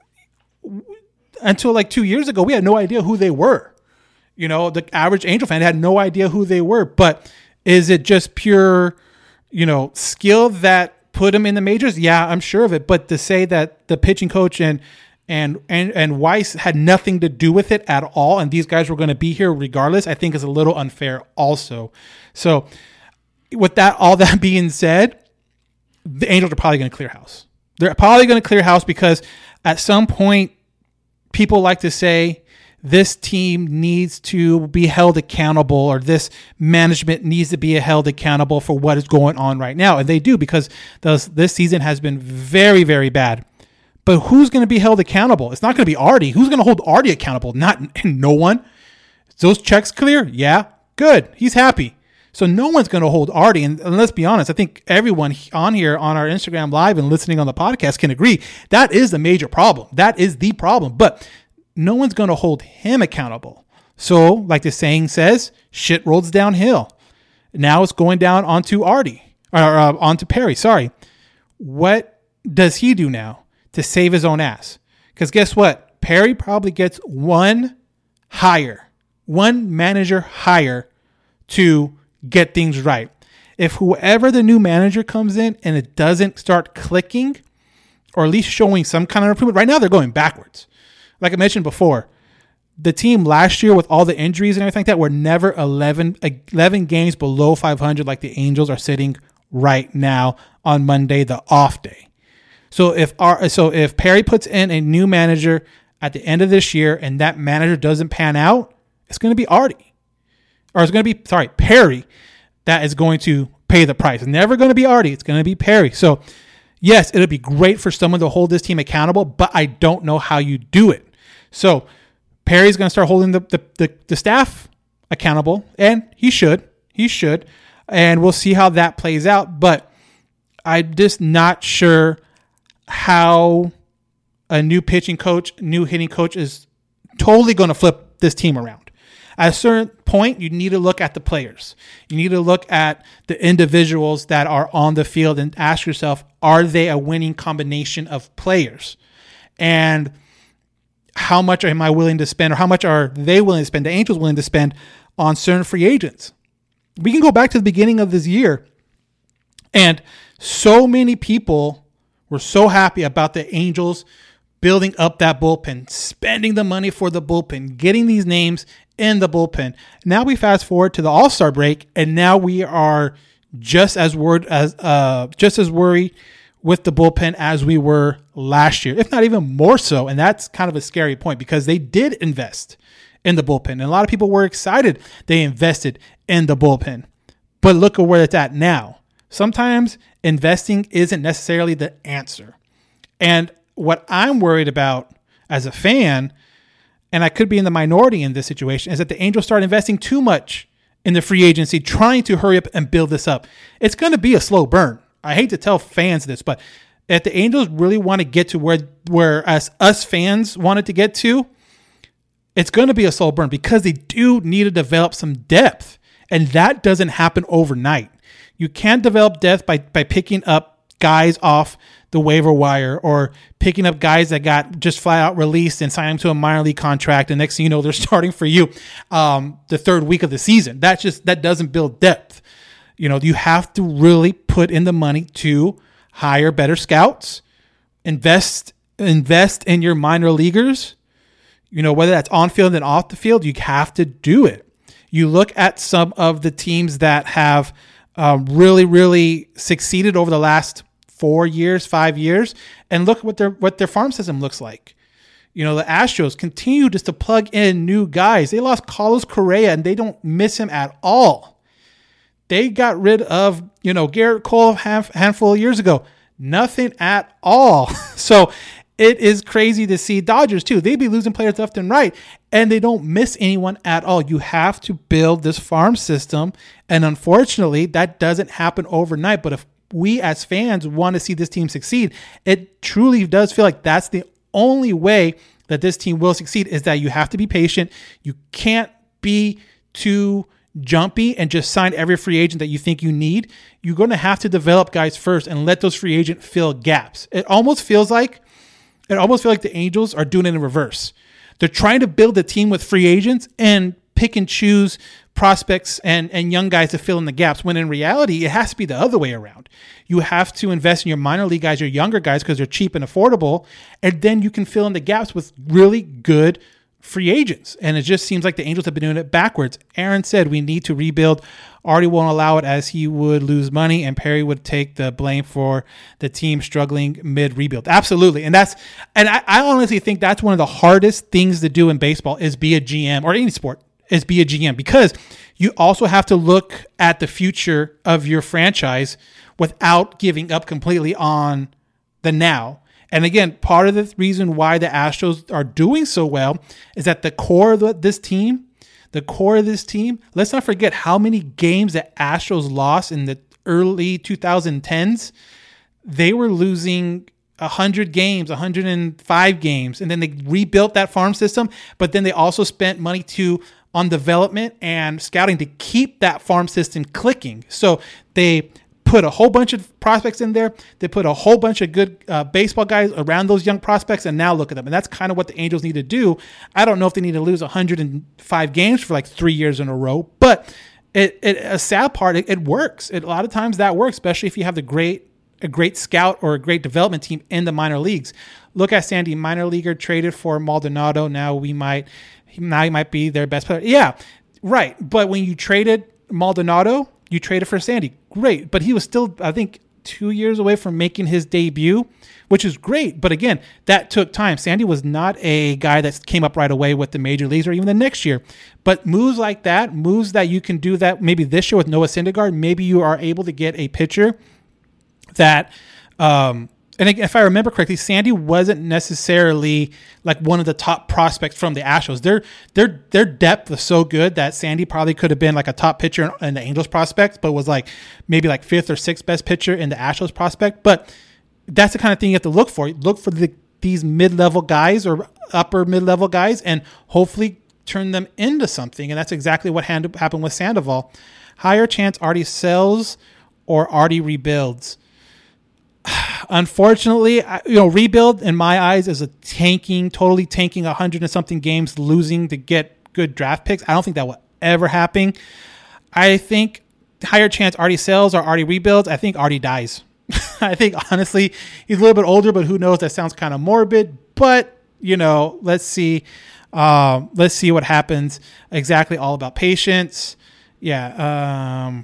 until like two years ago, we had no idea who they were. You know, the average Angel fan had no idea who they were. But is it just pure, you know, skill that put them in the majors? Yeah, I'm sure of it. But to say that the pitching coach and and and and Weiss had nothing to do with it at all, and these guys were going to be here regardless, I think is a little unfair also. So with that, all that being said, the Angels are probably going to clear house. They're probably going to clear house because at some point, people like to say this team needs to be held accountable, or this management needs to be held accountable for what is going on right now. And they do, because those, this season has been very, very bad. But who's going to be held accountable? It's not going to be Artie. Who's going to hold Artie accountable? Not no one. Those checks clear? Yeah. Good. He's happy. So no one's going to hold Artie. And, and let's be honest, I think everyone on here on our Instagram Live and listening on the podcast can agree that is the major problem. That is the problem. But no one's going to hold him accountable. So like the saying says, shit rolls downhill. Now it's going down onto Artie, or uh, onto Perry. Sorry. What does he do now to save his own ass? Because guess what? Perry probably gets one hire, one manager hire to get things right. If whoever the new manager comes in and it doesn't start clicking, or at least showing some kind of improvement, right now they're going backwards. Like I mentioned before, the team last year with all the injuries and everything like that were never eleven, eleven games below five hundred like the Angels are sitting right now on Monday, the off day. So if our, so if Perry puts in a new manager at the end of this year and that manager doesn't pan out, it's going to be Artie. Or it's going to be, sorry, Perry that is going to pay the price. It's never going to be Artie. It's going to be Perry. So yes, it'll be great for someone to hold this team accountable, but I don't know how you do it. So Perry's going to start holding the, the, the, the staff accountable, and he should. He should. And we'll see how that plays out. But I'm just not sure how a new pitching coach, new hitting coach is totally going to flip this team around. At a certain point, you need to look at the players. You need to look at the individuals that are on the field and ask yourself, are they a winning combination of players? And how much am I willing to spend, or how much are they willing to spend, the Angels willing to spend on certain free agents? We can go back to the beginning of this year, and so many people were so happy about the Angels building up that bullpen, spending the money for the bullpen, getting these names in the bullpen. Now we fast forward to the All-Star break, and now we are just as worried as uh, just as worried with the bullpen as we were last year, if not even more so. And that's kind of a scary point, because they did invest in the bullpen, and a lot of people were excited they invested in the bullpen. But look at where it's at now. Sometimes investing isn't necessarily the answer. And what I'm worried about as a fan, and I could be in the minority in this situation, is that the Angels start investing too much in the free agency, trying to hurry up and build this up. It's going to be a slow burn. I hate to tell fans this, but if the Angels really want to get to where, where as us fans wanted to get to, it's going to be a slow burn, because they do need to develop some depth, and that doesn't happen overnight. You can't develop depth by, by picking up guys off the waiver wire, or picking up guys that got just flat out released and signing them to a minor league contract, and next thing you know, they're starting for you um, the third week of the season. That just that doesn't build depth. You know, you have to really put in the money to hire better scouts, invest invest in your minor leaguers. You know, whether that's on field and off the field, you have to do it. You look at some of the teams that have um, really, really succeeded over the last four years, five years, and look what their what their farm system looks like. You know, the Astros continue just to plug in new guys. They lost Carlos Correa, and they don't miss him at all. They got rid of, you know, Garrett Cole a half, handful of years ago. Nothing at all. So it is crazy to see Dodgers too. They'd be losing players left and right, and they don't miss anyone at all. You have to build this farm system, and unfortunately, that doesn't happen overnight. But if we as fans want to see this team succeed, it truly does feel like that's the only way that this team will succeed, is that you have to be patient. You can't be too jumpy and just sign every free agent that you think you need. You're going to have to develop guys first and let those free agents fill gaps. It almost feels like it almost feels like the Angels are doing it in reverse. They're trying to build a team with free agents and pick and choose prospects and, and young guys to fill in the gaps, when in reality, it has to be the other way around. You have to invest in your minor league guys, your younger guys, because they're cheap and affordable, and then you can fill in the gaps with really good free agents. And it just seems like the Angels have been doing it backwards. Aaron said we need to rebuild. Artie won't allow it, as he would lose money, and Perry would take the blame for the team struggling mid-rebuild. Absolutely. And that's and I, I honestly think that's one of the hardest things to do in baseball, is be a G M, or any sport, is be a G M, because you also have to look at the future of your franchise without giving up completely on the now. And again, part of the reason why the Astros are doing so well is that the core of this team, the core of this team, let's not forget how many games the Astros lost in the early twenty tens. They were losing one hundred games, one hundred five games, and then they rebuilt that farm system, but then they also spent money to on development and scouting to keep that farm system clicking. So they put a whole bunch of prospects in there. They put a whole bunch of good uh, baseball guys around those young prospects, and now look at them. And that's kind of what the Angels need to do. I don't know if they need to lose one hundred five games for like three years in a row, but it, it a sad part, it, it works. It, a lot of times that works, especially if you have the great a great scout or a great development team in the minor leagues. Look at Sandy, minor leaguer, traded for Maldonado. Now we might, now he might be their best player. Yeah, right. But when you traded Maldonado, you traded for Sandy. Great. But he was still, I think, two years away from making his debut, which is great. But again, that took time. Sandy was not a guy that came up right away with the major leagues or even the next year. But moves like that, moves that you can do that maybe this year with Noah Syndergaard, maybe you are able to get a pitcher that, um, and if I remember correctly, Sandy wasn't necessarily like one of the top prospects from the Astros. Their their their depth was so good that Sandy probably could have been like a top pitcher in the Angels prospects, but was like maybe like fifth or sixth best pitcher in the Astros prospect. But that's the kind of thing you have to look for. Look for the, these mid-level guys or upper mid-level guys, and hopefully turn them into something. And that's exactly what happened with Sandoval. Higher chance Artie sells or Artie rebuilds. Unfortunately, you know, rebuild in my eyes is a tanking, totally tanking a hundred and something games, losing to get good draft picks. I don't think that will ever happen. I think higher chance Artie sells or Artie rebuilds. I think Artie dies. I think honestly, he's a little bit older, but who knows? That sounds kind of morbid, but you know, let's see. Um, let's see what happens. Exactly. All about patience. Yeah. Um,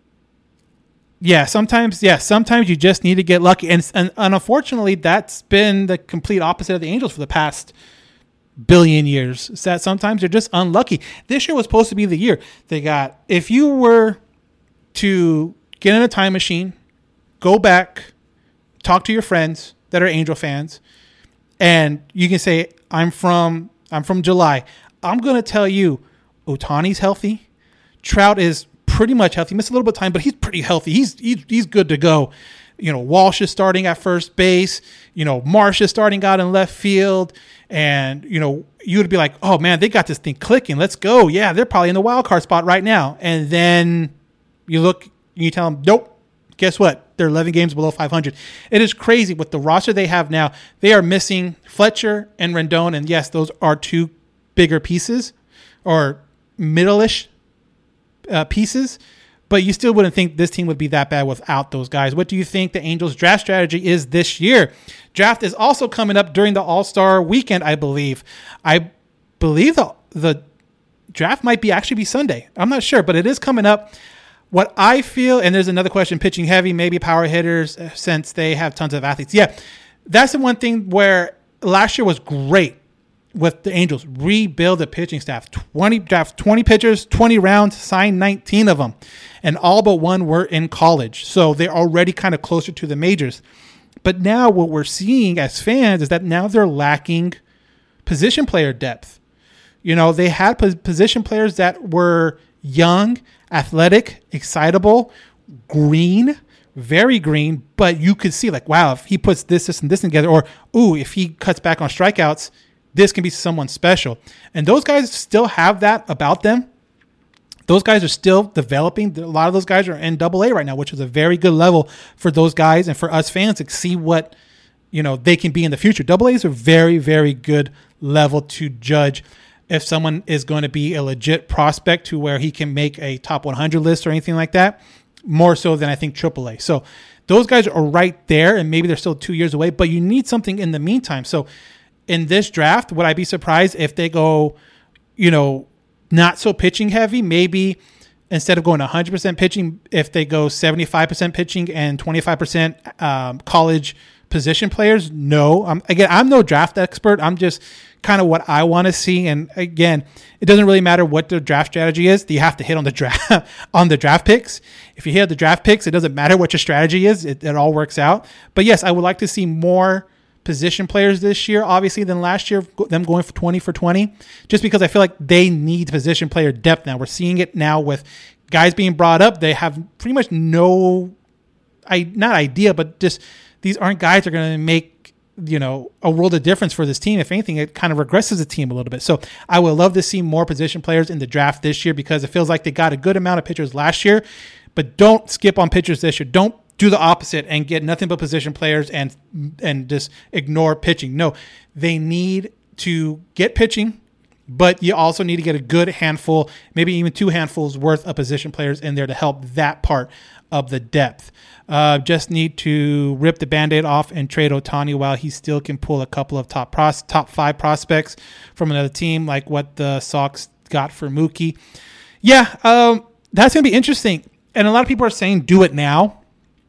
Yeah, sometimes, yeah, sometimes you just need to get lucky. And, and, and unfortunately, that's been the complete opposite of the Angels for the past billion years. Is that sometimes they're just unlucky. This year was supposed to be the year. They got, if you were to get in a time machine, go back, talk to your friends that are Angel fans, and you can say, I'm from, I'm from July. I'm going to tell you, Ohtani's healthy. Trout is pretty much healthy. He missed a little bit of time, but he's pretty healthy. He's, he's he's good to go. You know, Walsh is starting at first base. You know, Marsh is starting out in left field. And, you know, you would be like, oh, man, they got this thing clicking. Let's go. Yeah, they're probably in the wild card spot right now. And then you look and you tell them, nope, guess what? They're eleven games below five hundred. It is crazy with the roster they have now. They are missing Fletcher and Rendon. And, yes, those are two bigger pieces or middle-ish Uh, pieces, but you still wouldn't think this team would be that bad without those guys. What do you think the Angels draft strategy is this year? Draft is also coming up during the All-Star weekend, I believe. I believe the, the draft might be actually be Sunday. I'm not sure, but it is coming up. What I feel, and there's another question, pitching heavy, maybe power hitters, since they have tons of athletes. Yeah, that's the one thing where last year was great with the Angels. Rebuild the pitching staff. twenty draft twenty pitchers, twenty rounds, signed nineteen of them, and all but one were in college, so they're already kind of closer to the majors. But now what we're seeing as fans is that now they're lacking position player depth. You know, they had position players that were young, athletic, excitable, green, very green, but you could see like, wow, if he puts this, this, and this together, or, ooh, if he cuts back on strikeouts, this can be someone special. And those guys still have that about them. Those guys are still developing. A lot of those guys are in double A right now, which is a very good level for those guys and for us fans to see what, you know, they can be in the future. Double A is a very, very good level to judge if someone is going to be a legit prospect to where he can make a top one hundred list or anything like that, more so than I think triple A. So those guys are right there, and maybe they're still two years away, but you need something in the meantime. So in this draft, would I be surprised if they go, you know, not so pitching heavy? Maybe instead of going one hundred percent pitching, if they go seventy-five percent pitching and twenty-five percent um, college position players? No. Um, again, I'm no draft expert. I'm just kind of what I want to see. And again, it doesn't really matter what the draft strategy is. You have to hit on the draft on the draft picks. If you hit the draft picks, it doesn't matter what your strategy is. It, it all works out. But yes, I would like to see more position players this year, obviously, than last year, them going for twenty for twenty, just because I feel like they need position player depth now. We're seeing it now with guys being brought up. They have pretty much no, I not idea, but just these aren't guys that are going to make, you know, a world of difference for this team. If anything, it kind of regresses the team a little bit. So I would love to see more position players in the draft this year, because it feels like they got a good amount of pitchers last year, but don't skip on pitchers this year. Don't do the opposite and get nothing but position players and and just ignore pitching. No, they need to get pitching, but you also need to get a good handful, maybe even two handfuls worth of position players in there to help that part of the depth. Uh, just need to rip the Band-Aid off and trade Ohtani while he still can pull a couple of top pros- top five prospects from another team, like what the Sox got for Mookie. Yeah, um, that's going to be interesting. And a lot of people are saying do it now.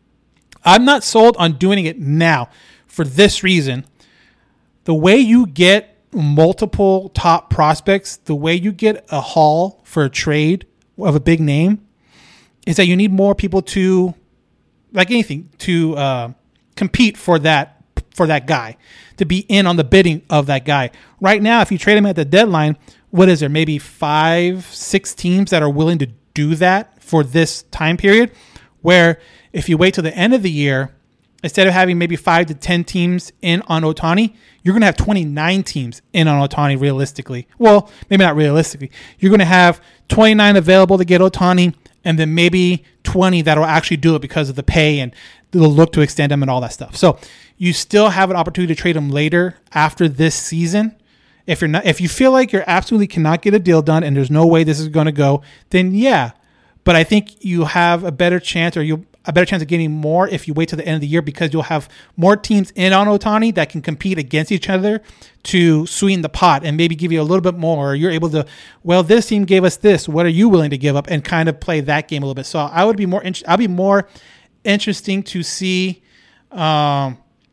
I'm not sold on doing it now for this reason. The way you get multiple top prospects, the way you get a haul for a trade of a big name, is that you need more people to, like anything, to uh, compete for that for that guy, to be in on the bidding of that guy. Right now, if you trade him at the deadline, what is there? Maybe five, six teams that are willing to do that for this time period, where if you wait till the end of the year, instead of having maybe five to ten teams in on Ohtani, you're going to have twenty-nine teams in on Ohtani realistically. Well, maybe not realistically. You're going to have twenty-nine available to get Ohtani, and then maybe twenty that will actually do it because of the pay and they'll look to extend him and all that stuff. So you still have an opportunity to trade him later after this season. If you're not, if you feel like you absolutely cannot get a deal done and there's no way this is going to go, then yeah. But I think you have a better chance, or you a better chance of getting more if you wait till the end of the year, because you'll have more teams in on Ohtani that can compete against each other to sweeten the pot and maybe give you a little bit more. Or you're able to, well, this team gave us this. What are you willing to give up? And kind of play that game a little bit. So I would be more, I'll be more interesting to see. Um,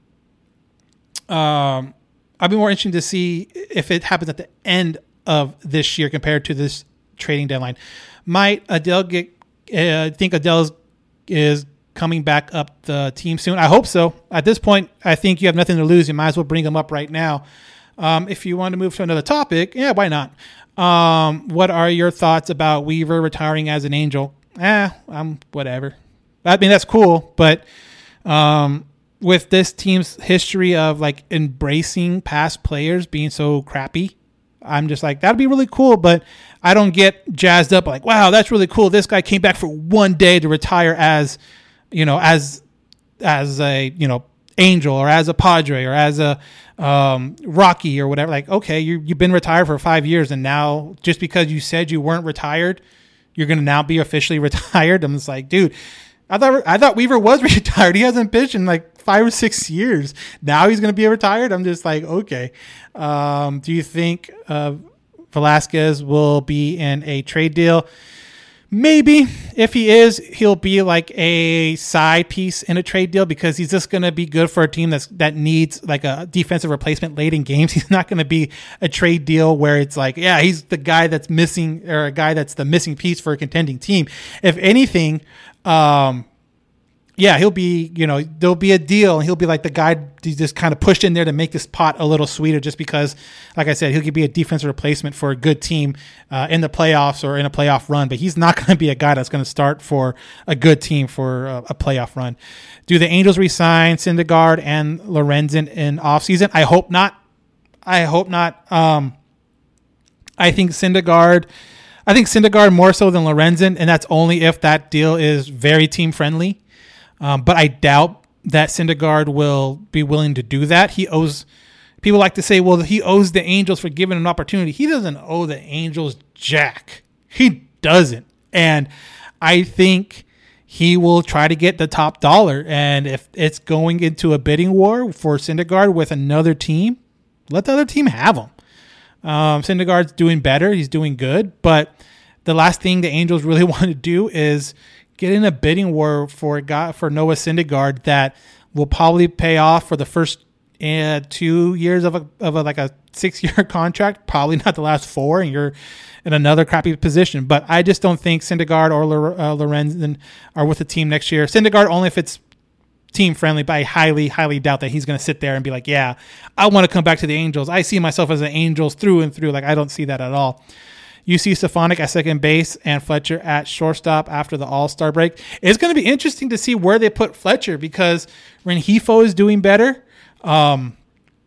um, I'll be more interesting to see if it happens at the end of this year compared to this trading deadline. Might Adele get? Uh, I think Adele's is coming back up the team soon. I hope so. At this point, I think you have nothing to lose. You might as well bring him up right now. Um, if you want to move to another topic, yeah, why not? Um, what are your thoughts about Weaver retiring as an Angel? Eh, I'm whatever. I mean, that's cool, but um, with this team's history of like embracing past players being so crappy, I'm just like, that'd be really cool, but I don't get jazzed up like, wow, that's really cool. This guy came back for one day to retire as, you know, as, as a, you know, Angel or as a Padre or as a um, Rocky or whatever. Like, okay, you, you've been retired for five years and now just because you said you weren't retired, you're going to now be officially retired. I'm just like, dude, I thought, I thought Weaver was retired. He hasn't pitched in like five or six years. Now he's going to be retired. I'm just like, okay. Um, do you think uh, Velasquez will be in a trade deal? Maybe. If he is, he'll be like a side piece in a trade deal because he's just going to be good for a team that's that needs like a defensive replacement late in games. He's not going to be a trade deal where it's like, yeah, he's the guy that's missing or a guy that's the missing piece for a contending team. If anything, um, yeah, he'll be, you know, there'll be a deal, and he'll be like the guy just kind of pushed in there to make this pot a little sweeter, just because, like I said, he could be a defensive replacement for a good team uh, in the playoffs or in a playoff run, but he's not going to be a guy that's going to start for a good team for a, a playoff run. Do the Angels resign Syndergaard and Lorenzen in offseason? I hope not. I hope not. Um, I think Syndergaard, I think Syndergaard more so than Lorenzen, and that's only if that deal is very team friendly. Um, but I doubt that Syndergaard will be willing to do that. He owes, people like to say, well, he owes the Angels for giving an opportunity. He doesn't owe the Angels jack. He doesn't. And I think he will try to get the top dollar. And if it's going into a bidding war for Syndergaard with another team, let the other team have him. Um, Syndergaard's doing better. He's doing good. But the last thing the Angels really want to do is get in a bidding war for a guy, for Noah Syndergaard that will probably pay off for the first uh, two years of a of a, like a six year contract, probably not the last four, and you're in another crappy position. But I just don't think Syndergaard or uh, Lorenzen are with the team next year. Syndergaard only if it's team friendly, but I highly, highly doubt that he's going to sit there and be like, yeah, I want to come back to the Angels. I see myself as an Angels through and through. Like, I don't see that at all. You see Stefanik at second base and Fletcher at shortstop after the All-Star break. It's going to be interesting to see where they put Fletcher because Rengifo is doing better. Um,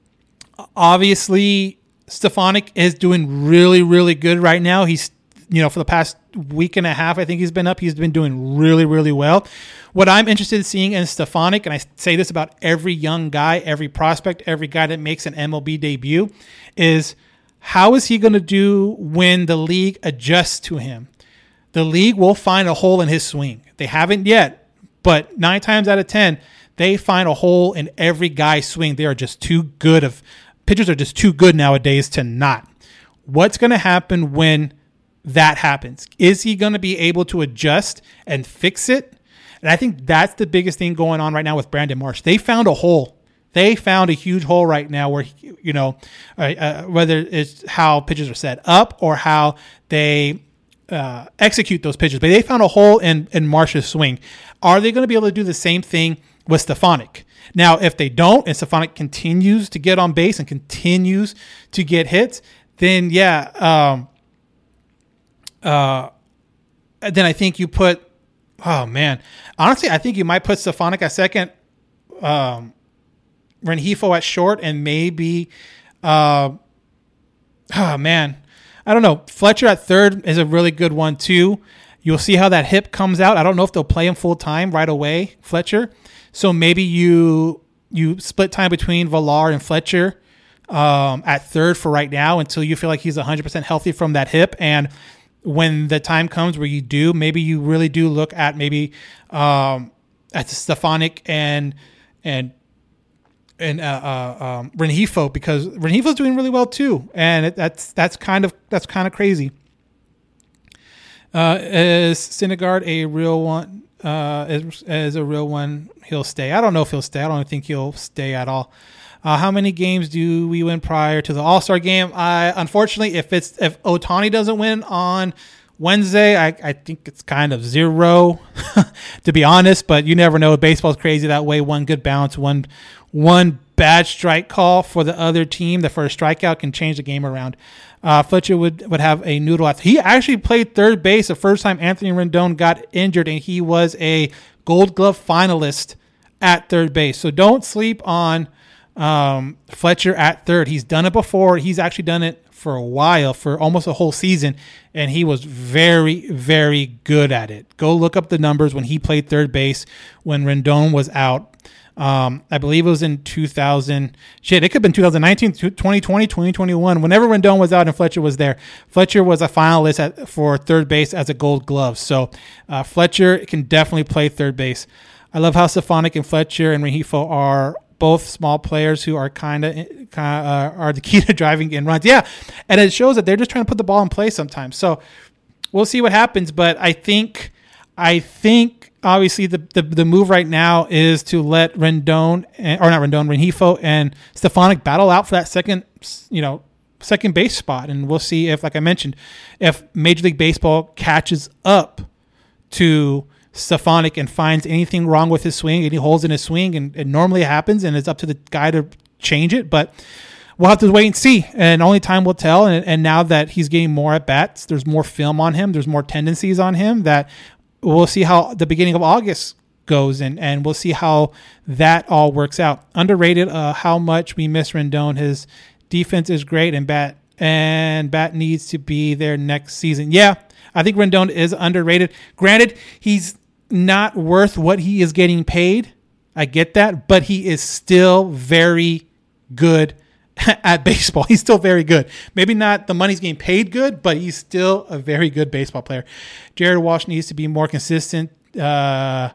obviously, Stefanik is doing really, really good right now. He's, you know, for the past week and a half, I think he's been up. He's been doing really, really well. What I'm interested in seeing in Stefanik, and I say this about every young guy, every prospect, every guy that makes an M L B debut, is how is he going to do when the league adjusts to him? The league will find a hole in his swing. They haven't yet, but nine times out of ten, they find a hole in every guy's swing. They are just too good of pitchers are just too good nowadays to not. What's going to happen when that happens? Is he going to be able to adjust and fix it? And I think that's the biggest thing going on right now with Brandon Marsh. They found a hole. They found a huge hole right now where, you know, uh, uh, whether it's how pitches are set up or how they uh, execute those pitches. But they found a hole in, in Marsh's swing. Are they going to be able to do the same thing with Stefanik? Now, if they don't, and Stefanik continues to get on base and continues to get hits, then, yeah, um, uh, then I think you put, oh, man. Honestly, I think you might put Stefanik at second, um, Rengifo at short, and maybe, uh, oh man, I don't know. Fletcher at third is a really good one too. You'll see how that hip comes out. I don't know if they'll play him full time right away, Fletcher. So maybe you you split time between Villar and Fletcher um, at third for right now until you feel like he's one hundred percent healthy from that hip. And when the time comes where you do, maybe you really do look at maybe um, at Stefanik and and. and uh, uh, um, Rengifo, because Rengifo's doing really well too, and it, that's that's kind of that's kind of crazy. Uh, is Syndergaard a real one? Uh, is, is a real one? He'll stay. I don't know if he'll stay. I don't think he'll stay at all. Uh, how many games do we win prior to the All-Star game? I unfortunately, if it's if Ohtani doesn't win on Wednesday, I, I think it's kind of zero, to be honest. But you never know. Baseball's crazy that way. One good bounce, one one bad strike call for the other team, the first strikeout, can change the game around. Uh, Fletcher would, would have a noodle after. He actually played third base the first time Anthony Rendon got injured, and he was a Gold Glove finalist at third base. So don't sleep on um, Fletcher at third. He's done it before. He's actually done it for a while, for almost a whole season, and he was very, very good at it. Go look up the numbers when he played third base when Rendon was out. Um, I believe it was in two thousand. Shit, it could have been two thousand nineteen, twenty twenty, twenty twenty-one. Whenever Rendon was out and Fletcher was there, Fletcher was a finalist at, for third base as a Gold Glove. So uh, Fletcher can definitely play third base. I love how Stefanik and Fletcher and Rengifo are both small players who are kind of uh, are the key to driving in runs. Yeah, and it shows that they're just trying to put the ball in play sometimes. So we'll see what happens. But I think, I think. Obviously, the, the the move right now is to let Rendon, or not Rendon, Rengifo and Stefanik battle out for that second, you know, second base spot, and we'll see if, like I mentioned, if Major League Baseball catches up to Stefanik and finds anything wrong with his swing, any holes in his swing, and it normally happens, and it's up to the guy to change it. But we'll have to wait and see, and only time will tell. And, and now that he's getting more at bats, there's more film on him, there's more tendencies on him, that we'll see how the beginning of August goes, and, and we'll see how that all works out. Underrated, uh, how much we miss Rendon. His defense is great, and bat and bat needs to be there next season. Yeah, I think Rendon is underrated. Granted, he's not worth what he is getting paid. I get that, but he is still very good at baseball. He's still very good. Maybe not the money's getting paid good, but he's still a very good baseball player. Jared Walsh needs to be more consistent. Uh,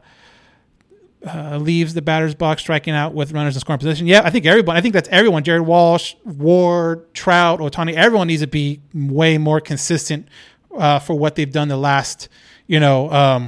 uh, leaves the batter's box striking out with runners in scoring position. Yeah, I think everyone. I think that's everyone. Jared Walsh, Ward, Trout, Ohtani. Everyone needs to be way more consistent uh, for what they've done the last, you know, um,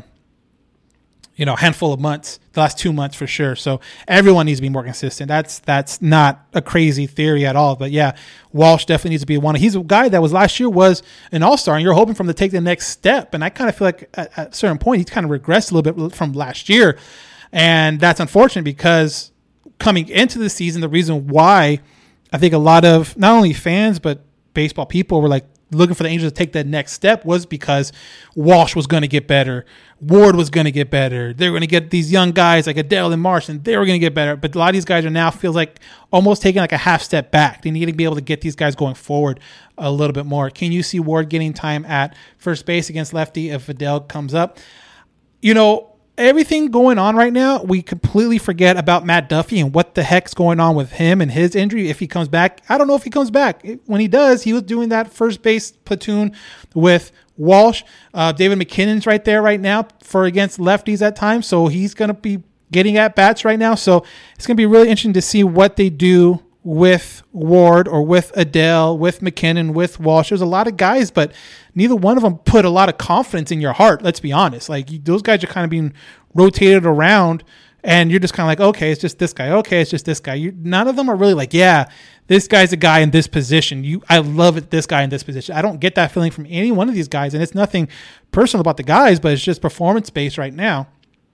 you know, handful of months, the last two months for sure. So everyone needs to be more consistent. That's that's not a crazy theory at all. But yeah, Walsh definitely needs to be one. He's a guy that was last year was an all-star, and you're hoping for him to take the next step. And I kind of feel like at, at a certain point, he's kind of regressed a little bit from last year. And that's unfortunate, because coming into the season, the reason why I think a lot of not only fans, but baseball people were like looking for the Angels to take that next step was because Walsh was going to get better. Ward was going to get better. They were going to get these young guys like Adele and Marsh, and they were going to get better. But a lot of these guys are now feels like almost taking like a half step back. They need to be able to get these guys going forward a little bit more. Can you see Ward getting time at first base against lefty if Adele comes up? You know, everything going on right now, we completely forget about Matt Duffy and what the heck's going on with him and his injury. If he comes back, I don't know if he comes back. When he does, he was doing that first base platoon with Walsh. Uh, David McKinnon's right there right now for against lefties at times, so he's going to be getting at bats right now. So it's going to be really interesting to see what they do with Ward or with Adele, with McKinnon, with Walsh. There's a lot of guys, but neither one of them put a lot of confidence in your heart. Let's be honest. Like, those guys are kind of being rotated around, and you're just kind of like, okay, it's just this guy. Okay, it's just this guy. You, none of them are really like, yeah, this guy's a guy in this position. You, I love it. This guy in this position. I don't get that feeling from any one of these guys, and it's nothing personal about the guys, but it's just performance based right now.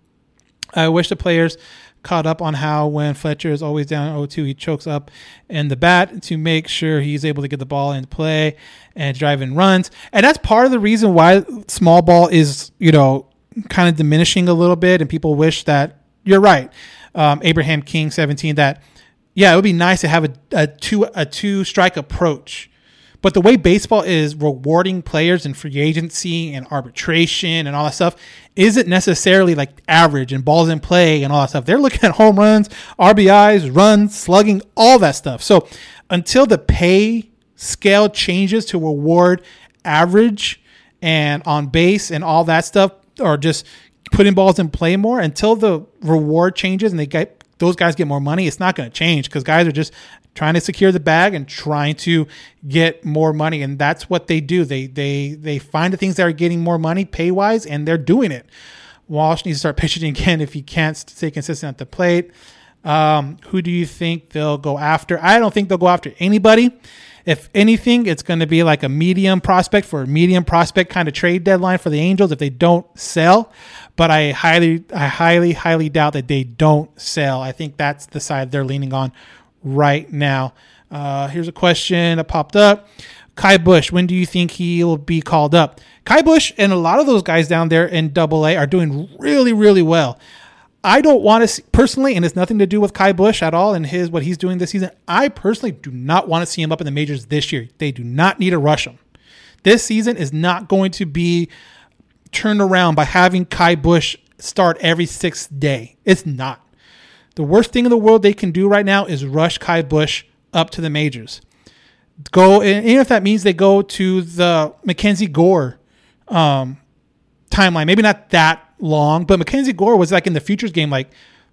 I wish the players caught up on how when Fletcher is always down oh two, he chokes up in the bat to make sure he's able to get the ball into play and drive in runs. And that's part of the reason why small ball is, you know, kind of diminishing a little bit. And people wish that, you're right, um, Abraham King seventeen, that, yeah, it would be nice to have a, a two a two strike approach. But the way baseball is rewarding players in free agency and arbitration and all that stuff isn't necessarily like average and balls in play and all that stuff. They're looking at home runs, R B Is, runs, slugging, all that stuff. So until the pay scale changes to reward average and on base and all that stuff, or just putting balls in play more, until the reward changes and they get those guys get more money, it's not going to change, because guys are just trying to secure the bag and trying to get more money. And that's what they do. They they they find the things that are getting more money pay-wise, and they're doing it. Walsh needs to start pitching again if he can't stay consistent at the plate. Um, who do you think they'll go after? I don't think they'll go after anybody. If anything, it's going to be like a medium prospect for a medium prospect kind of trade deadline for the Angels if they don't sell. But I highly, I highly, highly doubt that they don't sell. I think that's the side they're leaning on right now. Uh, here's a question that popped up. Kai Bush, when do you think he'll be called up? Kai Bush and a lot of those guys down there in Double A are doing really, really well. I don't want to see, personally, and it's nothing to do with Kai Bush at all and his what he's doing this season. I personally do not want to see him up in the majors this year. They do not need to rush him. This season is not going to be turned around by having Kai Bush start every sixth day. It's not. The worst thing in the world they can do right now is rush Kai Bush up to the majors. Go, and even if that means they go to the Mackenzie Gore um, timeline, maybe not that long, but Mackenzie Gore was like in the futures game like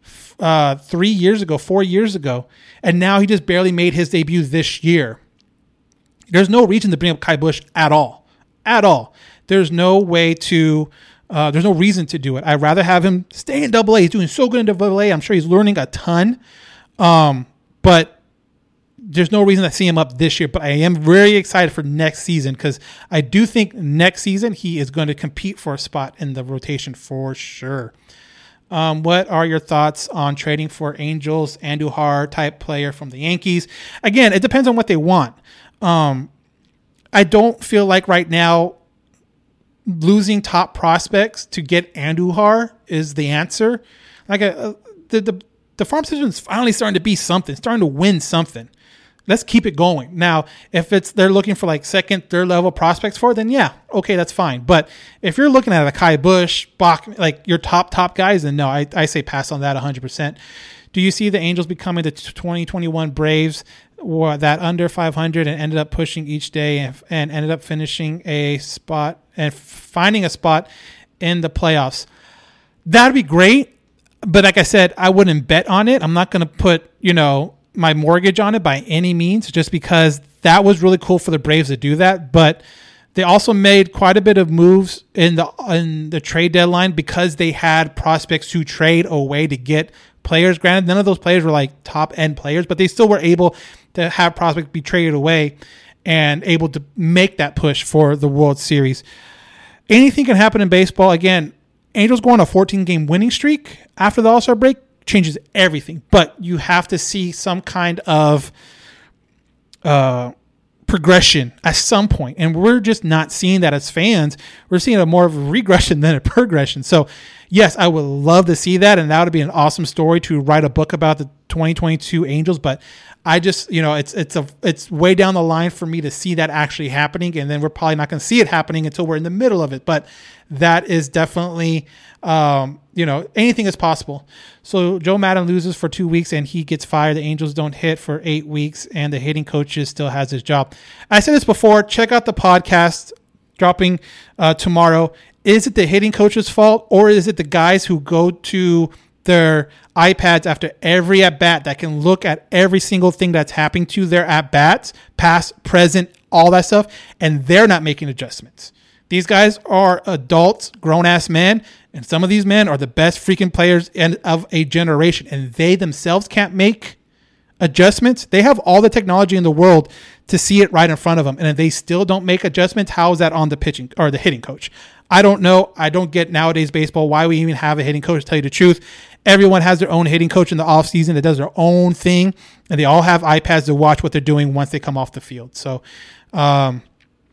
uh, three years ago, four years ago, and now he just barely made his debut this year. There's no reason to bring up Kai Bush at all, at all. There's no way to, uh, there's no reason to do it. I'd rather have him stay in Double A. He's doing so good in Double A. I'm sure he's learning a ton, um, but there's no reason to see him up this year, but I am very excited for next season because I do think next season he is going to compete for a spot in the rotation for sure. Um, what are your thoughts on trading for Angels Andujar type player from the Yankees? Again, it depends on what they want. Um, I don't feel like right now losing top prospects to get Andujar is the answer. Like a, a, the the the farm system is finally starting to be something, starting to win something. Let's keep it going. Now, if it's they're looking for like second, third level prospects for, then yeah, okay, that's fine. But if you're looking at a Kai Busch, Bach, like your top top guys, then no, I, I say pass on that one hundred percent. Do you see the Angels becoming the twenty twenty-one Braves that under five hundred and ended up pushing each day and, and ended up finishing a spot and finding a spot in the playoffs? That'd be great. But like I said, I wouldn't bet on it. I'm not going to put, you know, my mortgage on it by any means, just because that was really cool for the Braves to do that. But they also made quite a bit of moves in the in the trade deadline because they had prospects to trade away to get players. Granted, none of those players were like top end players, but they still were able to have prospects be traded away and able to make that push for the World Series. Anything can happen in baseball. Again, Angels go on a fourteen game winning streak after the All-Star break, changes everything. But you have to see some kind of uh, progression at some point. And we're just not seeing that as fans. We're seeing a more of a regression than a progression. So, yes, I would love to see that. And that would be an awesome story to write a book about the twenty twenty-two Angels. But I just, you know, it's it's a it's way down the line for me to see that actually happening. And then we're probably not going to see it happening until we're in the middle of it. But that is definitely, um, you know, anything is possible. So Joe Maddon loses for two weeks and he gets fired. The Angels don't hit for eight weeks and the hitting coach still has his job. I said this before. Check out the podcast dropping uh, tomorrow. Is it the hitting coach's fault, or is it the guys who go to their iPads after every at-bat that can look at every single thing that's happening to their at-bats, past, present, all that stuff, and they're not making adjustments? These guys are adults, grown-ass men, and some of these men are the best freaking players in, of a generation, and they themselves can't make adjustments. They have all the technology in the world to see it right in front of them, and if they still don't make adjustments, how is that on the pitching or the hitting coach? I don't know. I don't get nowadays baseball why we even have a hitting coach, to tell you the truth. Everyone has their own hitting coach in the offseason that does their own thing, and they all have iPads to watch what they're doing once they come off the field. So, um,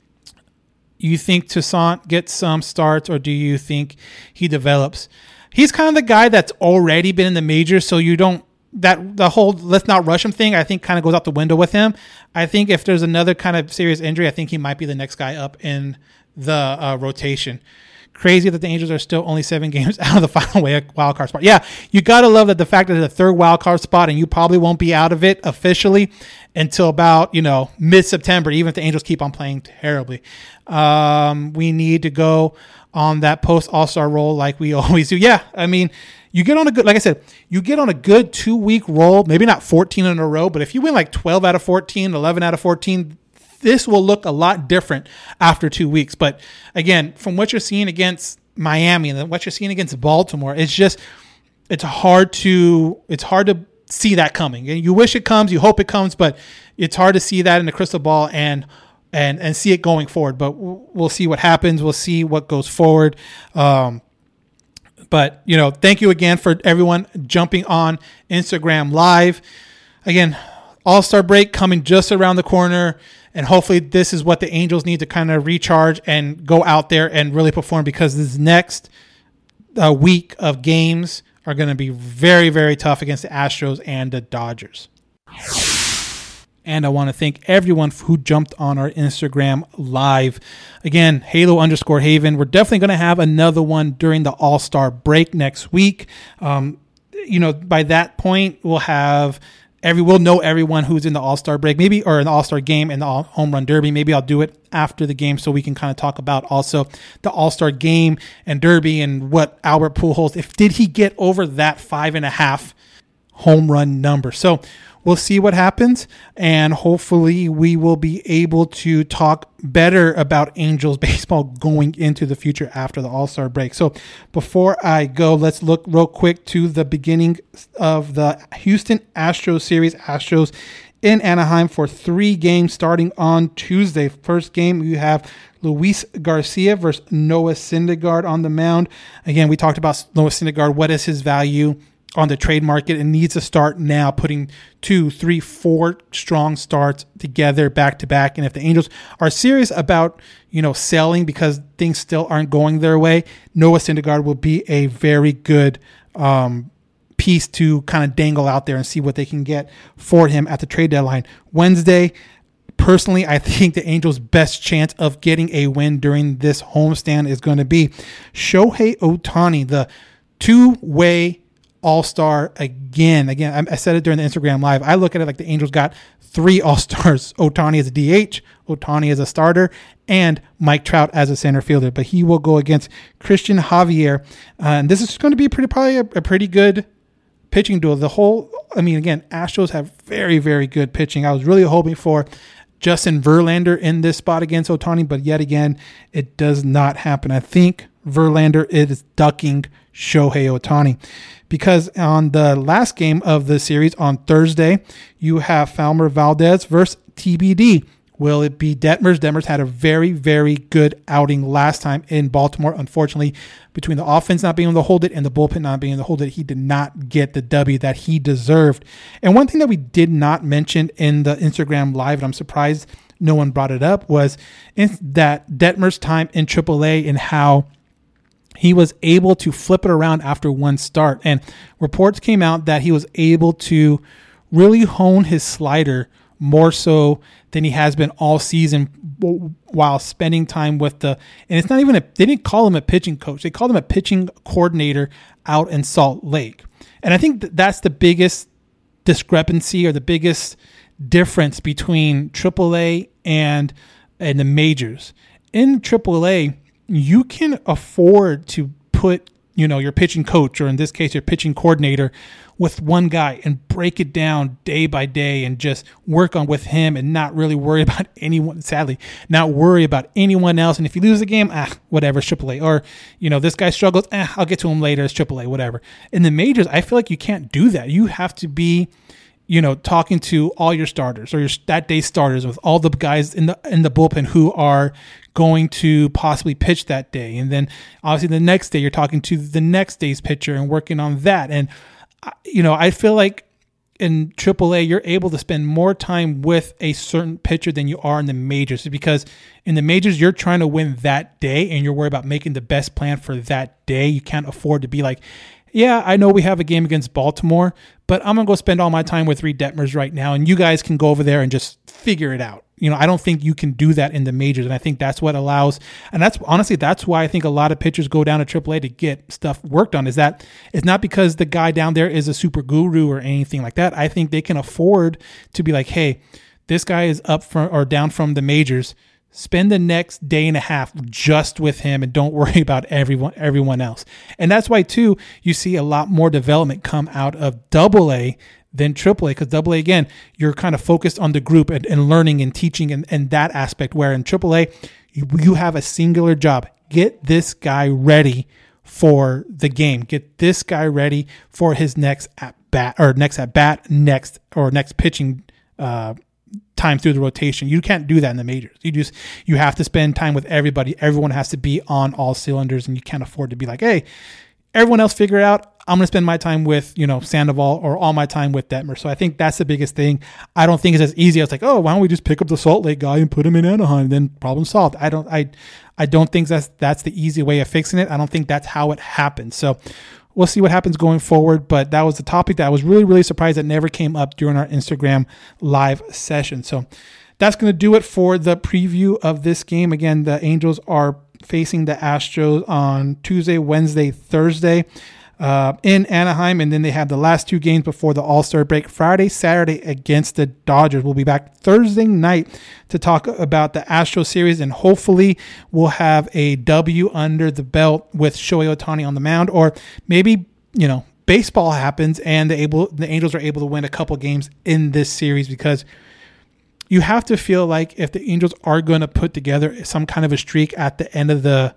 you think Toussaint gets some starts, or do you think he develops? He's kind of the guy that's already been in the majors, so you don't, that the whole let's not rush him thing, I think kind of goes out the window with him. I think if there's another kind of serious injury, I think he might be the next guy up in the uh, rotation. Crazy that the Angels are still only seven games out of the final wild card spot. Yeah, you got to love that the fact that it's a third wild card spot and you probably won't be out of it officially until about, you know, mid-September, even if the Angels keep on playing terribly. Um, we need to go on that post All-Star roll like we always do. Yeah, I mean, you get on a good, like I said, you get on a good two-week roll, maybe not fourteen in a row, but if you win like twelve out of fourteen, eleven out of fourteen, this will look a lot different after two weeks. But again, from what you're seeing against Miami and what you're seeing against Baltimore, it's just, it's hard to, it's hard to see that coming. You wish it comes, you hope it comes, but it's hard to see that in the crystal ball and, and, and see it going forward. But we'll see what happens. We'll see what goes forward. Um, but, you know, thank you again for everyone jumping on Instagram Live. Again, All-Star break coming just around the corner. And hopefully this is what the Angels need to kind of recharge and go out there and really perform, because this next uh, week of games are going to be very, very tough against the Astros and the Dodgers. And I want to thank everyone who jumped on our Instagram Live. Again, Halo underscore Haven. We're definitely going to have another one during the All-Star break next week. Um, you know, by that point, we'll have... Every we'll know everyone who's in the All-Star break, maybe, or in the All-Star game and the all, home run derby. Maybe I'll do it after the game so we can kind of talk about also the All-Star game and derby and what Albert Pujols, if did he get over that five and a half home run number. So we'll see what happens, and hopefully we will be able to talk better about Angels baseball going into the future after the All-Star break. So before I go, let's look real quick to the beginning of the Houston Astros series. Astros in Anaheim for three games starting on Tuesday. First game, you have Luis Garcia versus Noah Syndergaard on the mound. Again, we talked about Noah Syndergaard. What is his value on the trade market? It needs to start now, putting two, three, four strong starts together back to back. And if the Angels are serious about, you know, selling because things still aren't going their way, Noah Syndergaard will be a very good um, piece to kind of dangle out there and see what they can get for him at the trade deadline. Wednesday, personally, I think the Angels' best chance of getting a win during this homestand is going to be Shohei Ohtani, the two-way all-star again. Again, I said it during the Instagram Live. I look at it like the Angels got three all-stars. Ohtani as a D H, Ohtani as a starter, and Mike Trout as a center fielder. But he will go against Christian Javier. Uh, and this is going to be pretty probably a, a pretty good pitching duel. The whole, I mean, again, Astros have very, very good pitching. I was really hoping for Justin Verlander in this spot against Ohtani, but yet again, it does not happen. I think Verlander is ducking Shohei Ohtani because on the last game of the series on Thursday, you have Framber Valdez versus T B D. Will it be Detmers? Detmers had a very, very good outing last time in Baltimore. Unfortunately, between the offense not being able to hold it and the bullpen not being able to hold it, he did not get the W that he deserved. And one thing that we did not mention in the Instagram Live, and I'm surprised no one brought it up, was in that Detmers' time in triple A and how he was able to flip it around after one start. And reports came out that he was able to really hone his slider more so than he has been all season while spending time with the, and it's not even a, they didn't call him a pitching coach. They called him a pitching coordinator out in Salt Lake. And I think that that's the biggest discrepancy or the biggest difference between triple A and, and the majors. In triple A, you can afford to put, you know, your pitching coach, or in this case, your pitching coordinator, with one guy and break it down day by day and just work on with him and not really worry about anyone, sadly, not worry about anyone else. And if you lose the game, ah, whatever, it's triple A. Or, you know, this guy struggles, ah, I'll get to him later, it's triple A, whatever. In the majors, I feel like you can't do that. You have to be, you know, talking to all your starters or your that day starters with all the guys in the in the bullpen who are going to possibly pitch that day. And then obviously the next day you're talking to the next day's pitcher and working on that. And, you know, I feel like in triple A, you're able to spend more time with a certain pitcher than you are in the majors, because in the majors, you're trying to win that day and you're worried about making the best plan for that day. You can't afford to be like, yeah, I know we have a game against Baltimore, but I'm going to go spend all my time with Reed Detmers right now, and you guys can go over there and just figure it out. You know, I don't think you can do that in the majors, and I think that's what allows, and that's honestly, that's why I think a lot of pitchers go down to triple A to get stuff worked on, is that it's not because the guy down there is a super guru or anything like that. I think they can afford to be like, hey, this guy is up from or down from the majors. Spend the next day and a half just with him and don't worry about everyone everyone else. And that's why, too, you see a lot more development come out of double A than triple A, because double A, again, you're kind of focused on the group and, and learning and teaching and, and that aspect, where in triple A, you, you have a singular job. Get this guy ready for the game. Get this guy ready for his next at bat or next at bat, next or next pitching uh time through the rotation. You can't do that in the majors. You just, you have to spend time with everybody. Everyone has to be on all cylinders, and you can't afford to be like, hey, everyone else figure it out. I'm going to spend my time with, you know, Sandoval or all my time with Detmer. So I think that's the biggest thing. I don't think it's as easy as like, oh, why don't we just pick up the Salt Lake guy and put him in Anaheim, then problem solved. I don't, I, I don't think that's, that's the easy way of fixing it. I don't think that's how it happens. So we'll see what happens going forward, but that was the topic that I was really, really surprised that never came up during our Instagram live session. So that's going to do it for the preview of this game. Again, the Angels are facing the Astros on Tuesday, Wednesday, Thursday uh, in Anaheim, and then they have the last two games before the All-Star break, Friday, Saturday against the Dodgers. We'll be back Thursday night to talk about the Astros series, and hopefully we'll have a W under the belt with Shohei Ohtani on the mound, or maybe, you know, baseball happens and the able the Angels are able to win a couple games in this series, because you have to feel like if the Angels are going to put together some kind of a streak at the end of the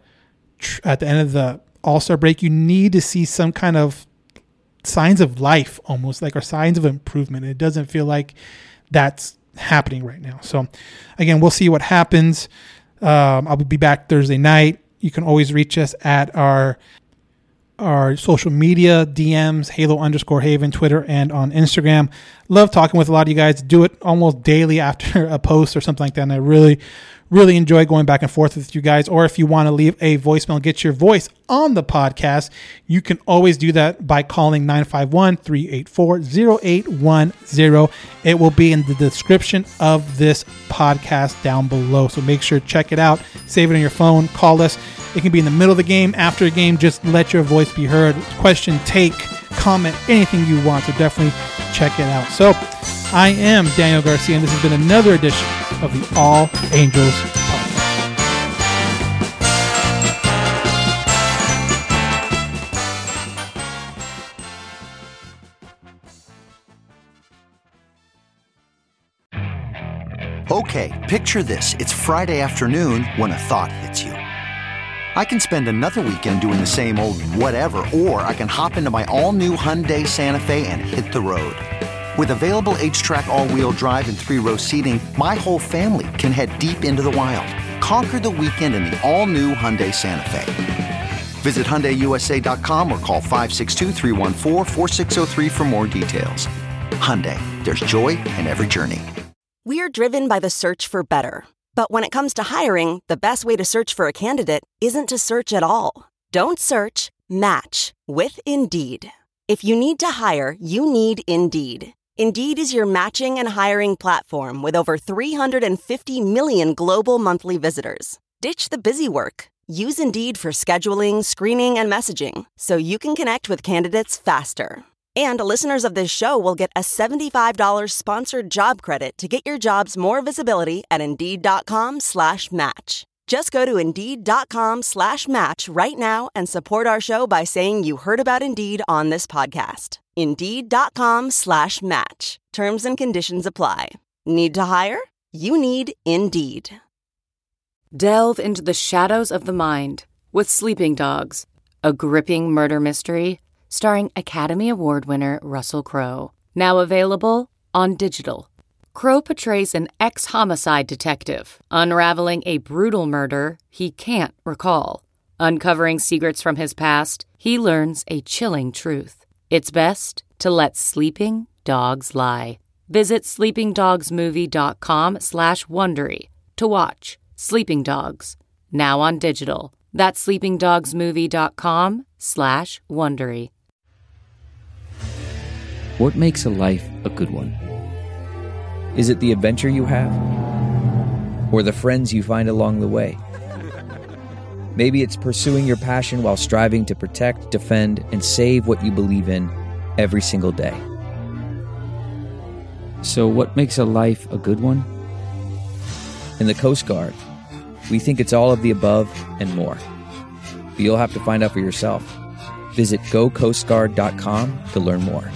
at the end of the All-Star break, you need to see some kind of signs of life, almost like, or signs of improvement. It doesn't feel like that's happening right now. So again, we'll see what happens. Um, I'll be back Thursday night. You can always reach us at our our social media D Ms, Halo underscore Haven, Twitter, and on Instagram. Love talking with a lot of you guys. Do it almost daily after a post or something like that. And I really, really enjoy going back and forth with you guys. Or if you want to leave a voicemail and get your voice on the podcast, you can always do that by calling nine five one, three eight four, zero eight one zero. It will be in the description of this podcast down below. So make sure to check it out. Save it on your phone. Call us. It can be in the middle of the game, after a game. Just let your voice be heard. Question, take, comment, anything you want. So definitely check it out. So I am Daniel Garcia, and this has been another edition of the All Angels podcast. Okay, picture this. It's Friday afternoon when a thought hits you. I can spend another weekend doing the same old whatever, or I can hop into my all-new Hyundai Santa Fe and hit the road. With available H-Track all-wheel drive and three-row seating, my whole family can head deep into the wild. Conquer the weekend in the all-new Hyundai Santa Fe. Visit Hyundai U S A dot com or call five six two, three one four, four six zero three for more details. Hyundai, there's joy in every journey. We're driven by the search for better. But when it comes to hiring, the best way to search for a candidate isn't to search at all. Don't search, match with Indeed. If you need to hire, you need Indeed. Indeed is your matching and hiring platform with over three hundred fifty million global monthly visitors. Ditch the busy work. Use Indeed for scheduling, screening, and messaging so you can connect with candidates faster. And listeners of this show will get a seventy-five dollars sponsored job credit to get your jobs more visibility at Indeed.com slash match. Just go to Indeed.com slash match right now and support our show by saying you heard about Indeed on this podcast. Indeed.com slash match. Terms and conditions apply. Need to hire? You need Indeed. Delve into the shadows of the mind with Sleeping Dogs, a gripping murder mystery starring Academy Award winner Russell Crowe. Now available on digital. Crowe portrays an ex-homicide detective, unraveling a brutal murder he can't recall. Uncovering secrets from his past, he learns a chilling truth. It's best to let sleeping dogs lie. Visit sleepingdogsmovie.com slash Wondery to watch Sleeping Dogs, now on digital. That's sleepingdogsmovie.com slash Wondery. What makes a life a good one? Is it the adventure you have? Or the friends you find along the way? Maybe it's pursuing your passion while striving to protect, defend, and save what you believe in every single day. So what makes a life a good one? In the Coast Guard, we think it's all of the above and more. But you'll have to find out for yourself. Visit go coast guard dot com to learn more.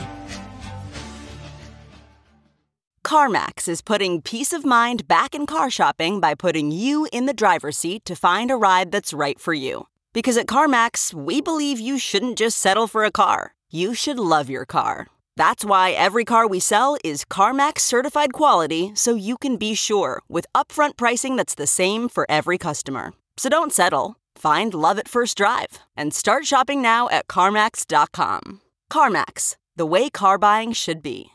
CarMax is putting peace of mind back in car shopping by putting you in the driver's seat to find a ride that's right for you. Because at CarMax, we believe you shouldn't just settle for a car. You should love your car. That's why every car we sell is CarMax certified quality, so you can be sure with upfront pricing that's the same for every customer. So don't settle. Find love at first drive and start shopping now at CarMax dot com. CarMax, the way car buying should be.